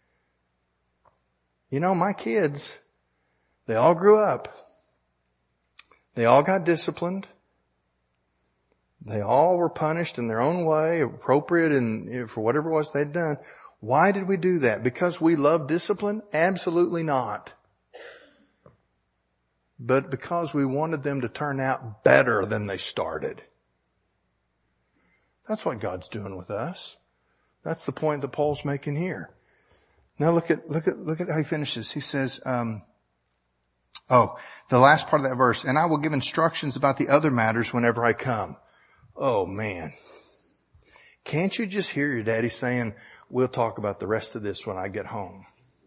You know, my kids, they all grew up. They all got disciplined. They all were punished in their own way, appropriate and for whatever it was they'd done. Why did we do that? Because we love discipline? Absolutely not. But because we wanted them to turn out better than they started. That's what God's doing with us. That's the point that Paul's making here. Now look at, look at, look at how he finishes. He says, um, oh, the last part of that verse, and I will give instructions about the other matters whenever I come. Oh man. Can't you just hear your daddy saying, we'll talk about the rest of this when I get home?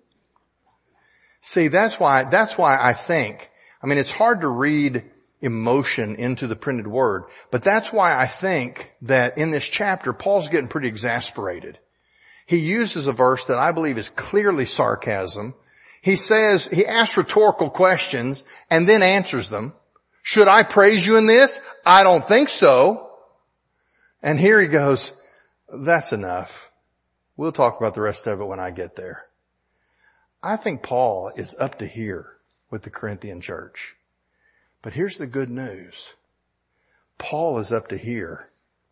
See, that's why, that's why I think, I mean, it's hard to read emotion into the printed word, but that's why I think that in this chapter, Paul's getting pretty exasperated. He uses a verse that I believe is clearly sarcasm. He says, he asks rhetorical questions and then answers them. Should I praise you in this? I don't think so. And here he goes, that's enough. We'll talk about the rest of it when I get there. I think Paul is up to here with the Corinthian church. But here's the good news. Paul is up to here.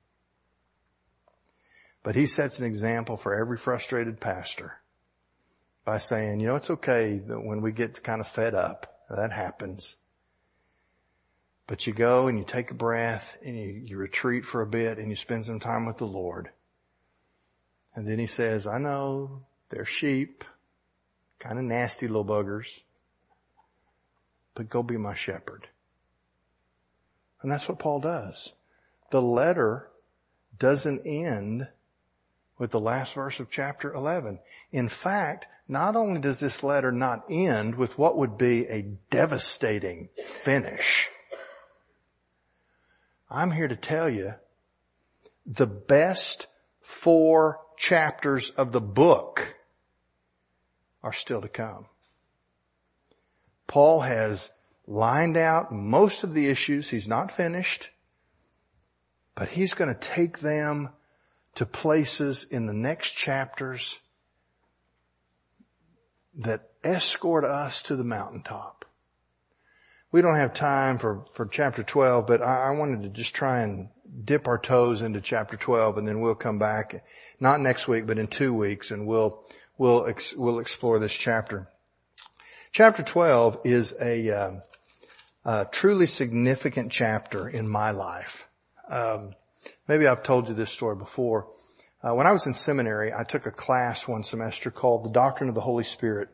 But he sets an example for every frustrated pastor by saying, you know, it's okay that when we get kind of fed up, that happens. But you go and you take a breath and you, you retreat for a bit and you spend some time with the Lord. And then he says, I know they're sheep, kind of nasty little buggers, but go be my shepherd. And that's what Paul does. The letter doesn't end with the last verse of chapter eleven. In fact, not only does this letter not end with what would be a devastating finish, I'm here to tell you the best four chapters of the book are still to come. Paul has lined out most of the issues. He's not finished, but he's going to take them to places in the next chapters that escort us to the mountaintop. We don't have time for, for chapter twelve, but I, I wanted to just try and dip our toes into chapter twelve, and then we'll come back, not next week, but in two weeks, and we'll, we'll, ex, we'll explore this chapter. Chapter twelve is a, uh, a truly significant chapter in my life. Um, maybe I've told you this story before. Uh, when I was in seminary, I took a class one semester called The Doctrine of the Holy Spirit.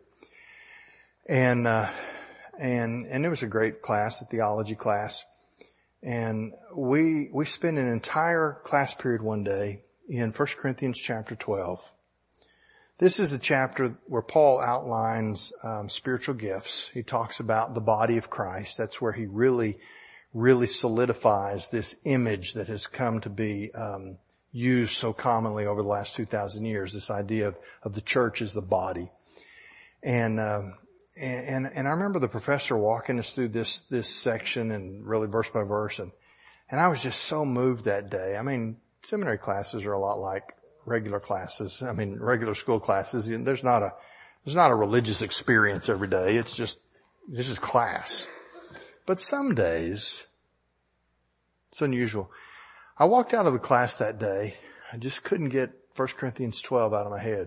And, uh, and, and it was a great class, a theology class. And we, we spent an entire class period one day in First Corinthians chapter twelve. This is a chapter where Paul outlines um, spiritual gifts. He talks about the body of Christ. That's where he really, really solidifies this image that has come to be um, used so commonly over the last two thousand years, this idea of, of the church as the body. And, um, and, and I remember the professor walking us through this, this section and really verse by verse. And, and I was just so moved that day. I mean, seminary classes are a lot like regular classes. I mean, regular school classes. There's not a, there's not a religious experience every day. It's just, this is class. But some days, it's unusual. I walked out of the class that day. I just couldn't get First Corinthians twelve out of my head.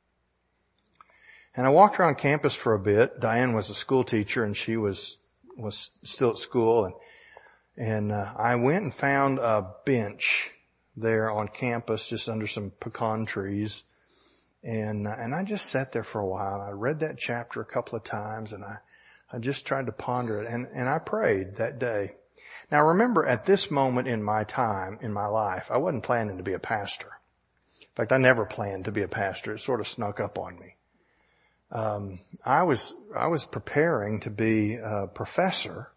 And I walked around campus for a bit. Diane was a school teacher and she was, was still at school. And, and, uh, I went and found a bench there on campus just under some pecan trees. And, uh, and I just sat there for a while. I read that chapter a couple of times and I, I just tried to ponder it. And, and I prayed that day. Now remember, at this moment in my time, in my life, I wasn't planning to be a pastor. In fact, I never planned to be a pastor. It sort of snuck up on me. Um, I was, I was preparing to be a professor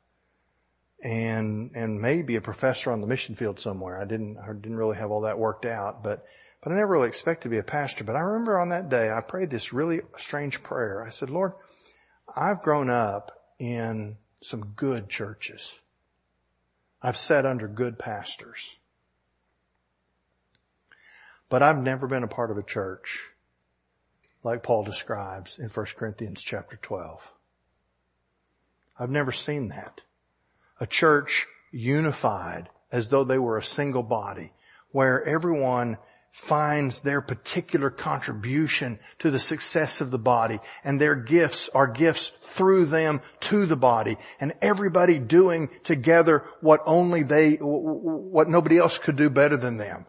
and, and maybe a professor on the mission field somewhere. I didn't, I didn't really have all that worked out, but, but I never really expected to be a pastor. But I remember on that day, I prayed this really strange prayer. I said, Lord, I've grown up in some good churches. I've sat under good pastors. But I've never been a part of a church like Paul describes in First Corinthians chapter twelve. I've never seen that. A church unified as though they were a single body, where everyone finds their particular contribution to the success of the body, and their gifts are gifts through them to the body, and everybody doing together what only they, what nobody else could do better than them.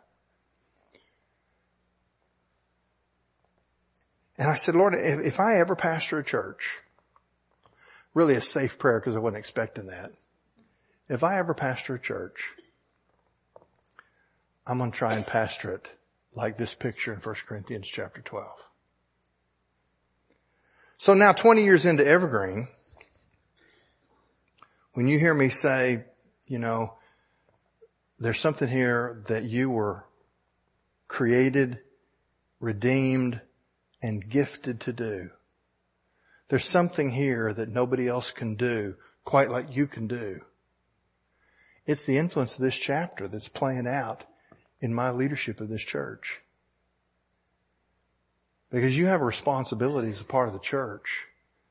And I said, Lord, if, if I ever pastor a church, really a safe prayer because I wasn't expecting that. If I ever pastor a church, I'm going to try and pastor it like this picture in First Corinthians chapter twelve. So now twenty years into Evergreen, when you hear me say, you know, there's something here that you were created, redeemed, and gifted to do. There's something here that nobody else can do quite like you can do. It's the influence of this chapter that's playing out in my leadership of this church. Because you have a responsibility as a part of the church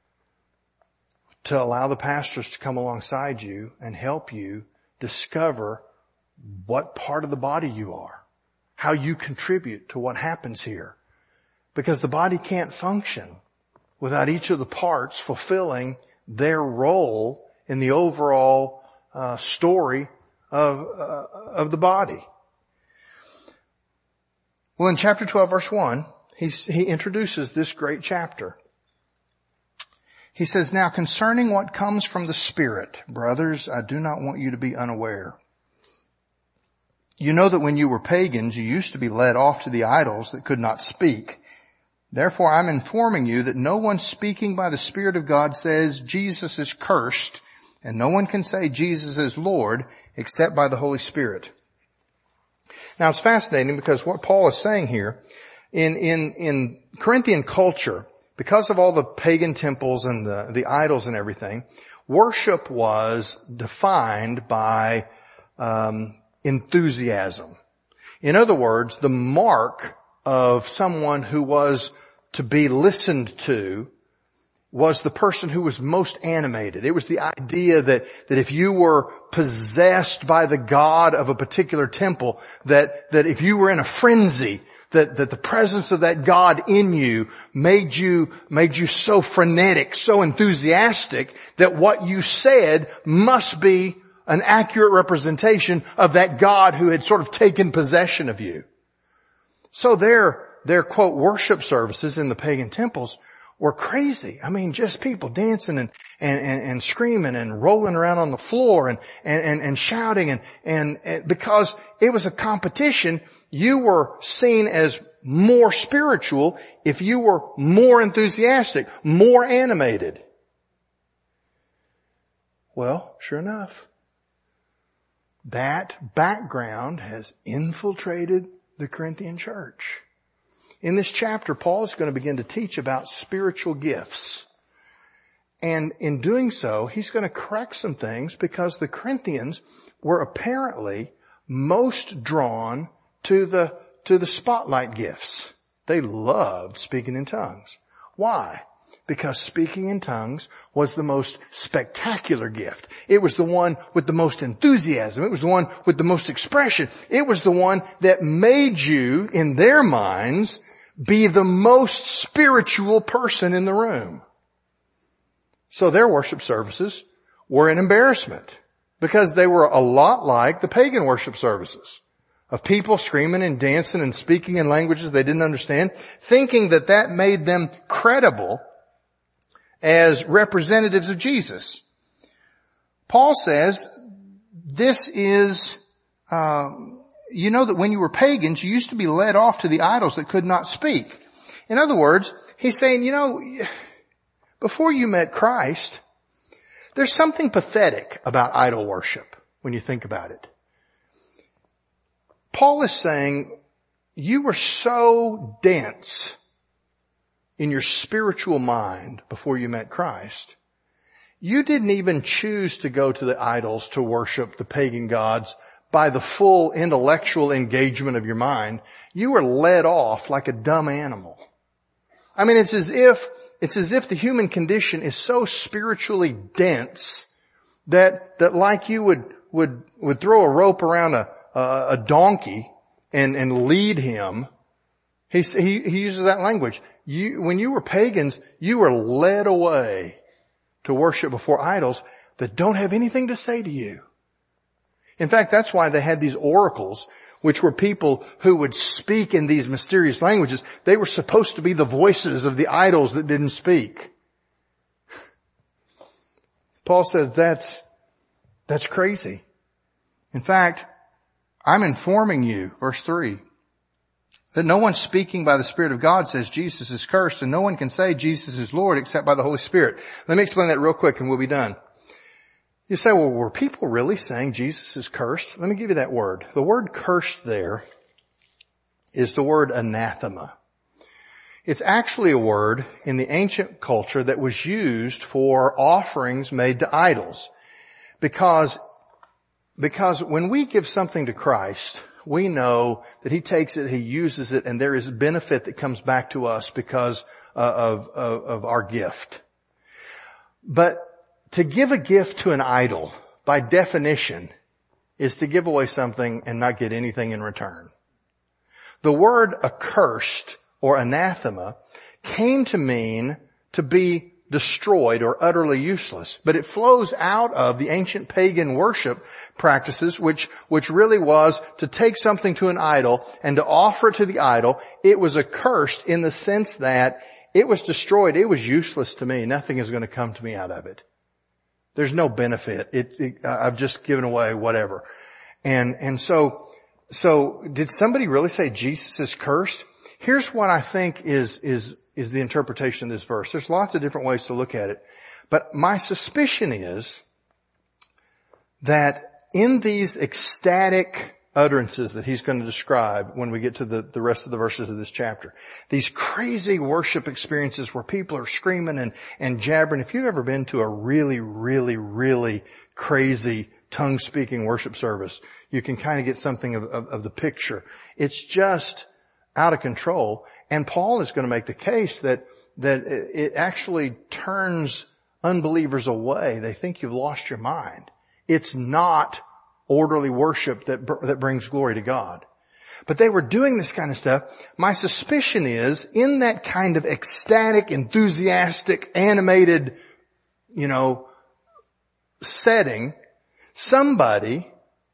to allow the pastors to come alongside you and help you discover what part of the body you are, how you contribute to what happens here. Because the body can't function without each of the parts fulfilling their role in the overall uh, story of uh, of the body. Well, in chapter twelve, verse one, he's, he introduces this great chapter. He says, now concerning what comes from the Spirit, brothers, I do not want you to be unaware. You know that when you were pagans, you used to be led off to the idols that could not speak. Therefore, I'm informing you that no one speaking by the Spirit of God says Jesus is cursed, and no one can say Jesus is Lord except by the Holy Spirit. Now, it's fascinating because what Paul is saying here, in, in, in Corinthian culture, because of all the pagan temples and the, the idols and everything, worship was defined by um, enthusiasm. In other words, the mark of someone who was to be listened to was the person who was most animated. It was the idea that, that if you were possessed by the god of a particular temple, that, that if you were in a frenzy, that, that the presence of that God in you made you, made you so frenetic, so enthusiastic that what you said must be an accurate representation of that God who had sort of taken possession of you. So their, their quote worship services in the pagan temples were crazy. I mean, just people dancing and, and, and, and screaming and rolling around on the floor and, and, and, and shouting and, and, and because it was a competition, you were seen as more spiritual if you were more enthusiastic, more animated. Well, sure enough, that background has infiltrated the Corinthian church. In this chapter, Paul is going to begin to teach about spiritual gifts. And in doing so, he's going to correct some things because the Corinthians were apparently most drawn to the, to the spotlight gifts. They loved speaking in tongues. Why? Because speaking in tongues was the most spectacular gift. It was the one with the most enthusiasm. It was the one with the most expression. It was the one that made you, in their minds, be the most spiritual person in the room. So their worship services were an embarrassment because they were a lot like the pagan worship services of people screaming and dancing and speaking in languages they didn't understand, thinking that that made them credible as representatives of Jesus. Paul says, this is, uh, you know that when you were pagans, you used to be led off to the idols that could not speak. In other words, he's saying, you know, before you met Christ, there's something pathetic about idol worship when you think about it. Paul is saying, you were so dense in your spiritual mind before you met Christ, you didn't even choose to go to the idols to worship the pagan gods by the full intellectual engagement of your mind. You were led off like a dumb animal. I mean, it's as if, it's as if the human condition is so spiritually dense that, that like you would, would, would throw a rope around a, a, a donkey and, and lead him. He, he, he uses that language. You, when you were pagans, you were led away to worship before idols that don't have anything to say to you. In fact, that's why they had these oracles, which were people who would speak in these mysterious languages. They were supposed to be the voices of the idols that didn't speak. Paul says that's, that's crazy. In fact, I'm informing you, verse three, that no one speaking by the Spirit of God says Jesus is cursed, and no one can say Jesus is Lord except by the Holy Spirit. Let me explain that real quick and we'll be done. You say, well, were people really saying Jesus is cursed? Let me give you that word. The word cursed there is the word anathema. It's actually a word in the ancient culture that was used for offerings made to idols. Because, because when we give something to Christ, we know that He takes it, He uses it, and there is benefit that comes back to us because uh, of, of, of our gift. But to give a gift to an idol, by definition, is to give away something and not get anything in return. The word accursed or anathema came to mean to be destroyed or utterly useless, but it flows out of the ancient pagan worship practices, which, which really was to take something to an idol and to offer it to the idol. It was accursed in the sense that it was destroyed. It was useless to me. Nothing is going to come to me out of it. There's no benefit. It, it, I've just given away whatever. And, and so, so did somebody really say Jesus is cursed? Here's what I think is, is, is the interpretation of this verse. There's lots of different ways to look at it. But my suspicion is that in these ecstatic utterances that he's going to describe when we get to the, the rest of the verses of this chapter, these crazy worship experiences where people are screaming and, and jabbering. If you've ever been to a really, really, really crazy tongue-speaking worship service, you can kind of get something of, of, of the picture. It's just out of control. And Paul is going to make the case that, that it actually turns unbelievers away. They think you've lost your mind. It's not orderly worship that, that brings glory to God. But they were doing this kind of stuff. My suspicion is in that kind of ecstatic, enthusiastic, animated, you know, setting, somebody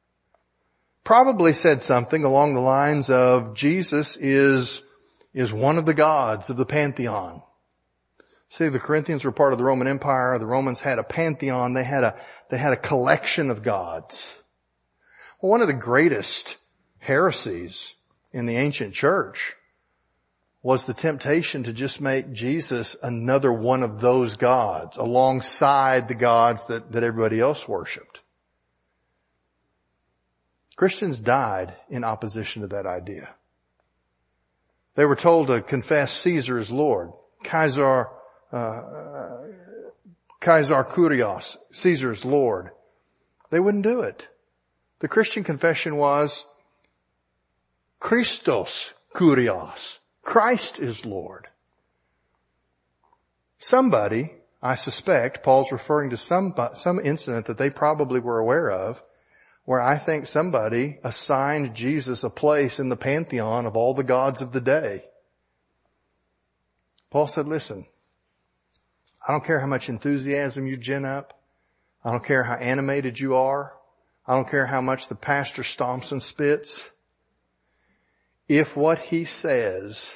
probably said something along the lines of Jesus is, is one of the gods of the pantheon. See, the Corinthians were part of the Roman Empire. The Romans had a pantheon. They had a, they had a collection of gods. Well, one of the greatest heresies in the ancient church was the temptation to just make Jesus another one of those gods alongside the gods that, that everybody else worshiped. Christians died in opposition to that idea. They were told to confess Caesar as Lord, Caesar, uh, Caesar Kurios, Caesar as Lord. They wouldn't do it. The Christian confession was Christos Kurios. Christ is Lord. Somebody, I suspect, Paul's referring to some, some incident that they probably were aware of, where I think somebody assigned Jesus a place in the pantheon of all the gods of the day. Paul said, listen, I don't care how much enthusiasm you gin up. I don't care how animated you are. I don't care how much the pastor stomps and spits. If what he says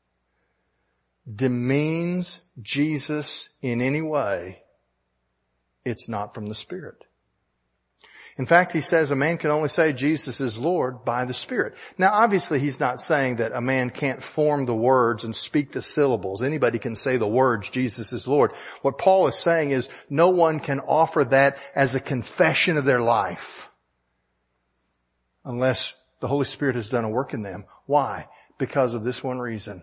demeans Jesus in any way, it's not from the Spirit. In fact, he says a man can only say Jesus is Lord by the Spirit. Now, obviously, he's not saying that a man can't form the words and speak the syllables. Anybody can say the words, Jesus is Lord. What Paul is saying is no one can offer that as a confession of their life unless the Holy Spirit has done a work in them. Why? Because of this one reason.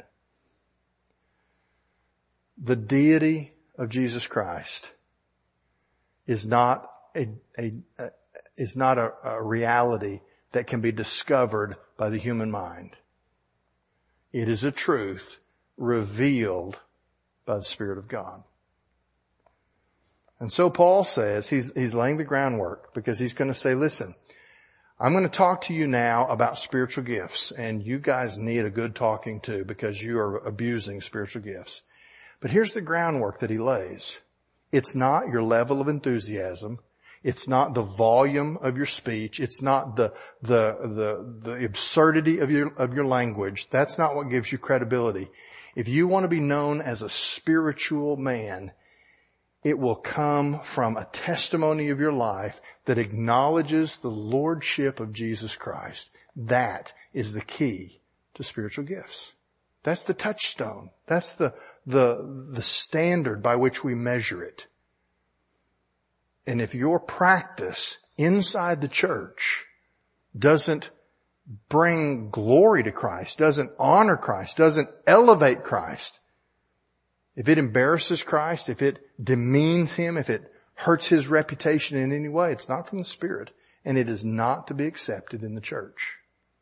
The deity of Jesus Christ is not a, a, a is not a, a reality that can be discovered by the human mind. It is a truth revealed by the Spirit of God. And so Paul says, he's, he's laying the groundwork because he's going to say, listen, I'm going to talk to you now about spiritual gifts, and you guys need a good talking to because you are abusing spiritual gifts. But here's the groundwork that he lays. It's not your level of enthusiasm. It's not the volume of your speech. It's not the, the, the, the absurdity of your, of your language. That's not what gives you credibility. If you want to be known as a spiritual man, it will come from a testimony of your life that acknowledges the lordship of Jesus Christ. That is the key to spiritual gifts. That's the touchstone. That's the, the, the standard by which we measure it. And if your practice inside the church doesn't bring glory to Christ, doesn't honor Christ, doesn't elevate Christ, if it embarrasses Christ, if it demeans Him, if it hurts His reputation in any way, it's not from the Spirit, and it is not to be accepted in the church.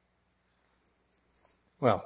Well,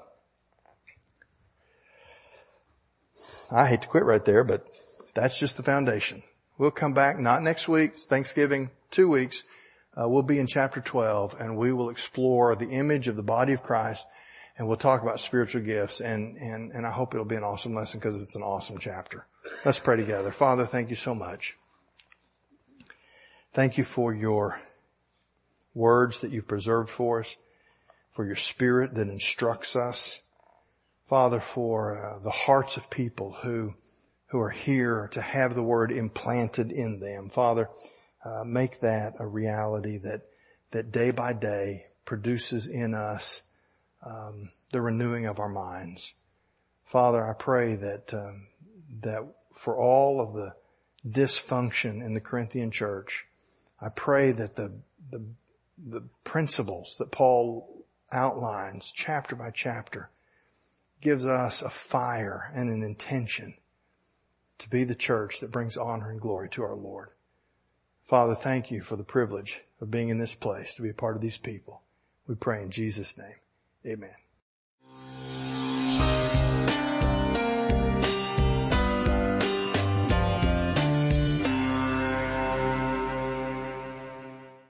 I hate to quit right there, but that's just the foundation. We'll come back, not next week, it's Thanksgiving, two weeks. Uh, we'll be in chapter twelve, and we will explore the image of the body of Christ, and we'll talk about spiritual gifts, and, and, and I hope it'll be an awesome lesson because it's an awesome chapter. Let's pray together. Father, thank you so much. Thank you for your words that you've preserved for us, for your Spirit that instructs us. Father, for uh, the hearts of people who who are here to have the word implanted in them. Father, uh, make that a reality that that day by day produces in us um, the renewing of our minds. Father, I pray that um, that for all of the dysfunction in the Corinthian church, I pray that the the, the principles that Paul outlines chapter by chapter gives us a fire and an intention to be the church that brings honor and glory to our Lord. Father, thank you for the privilege of being in this place, to be a part of these people. We pray in Jesus' name. Amen.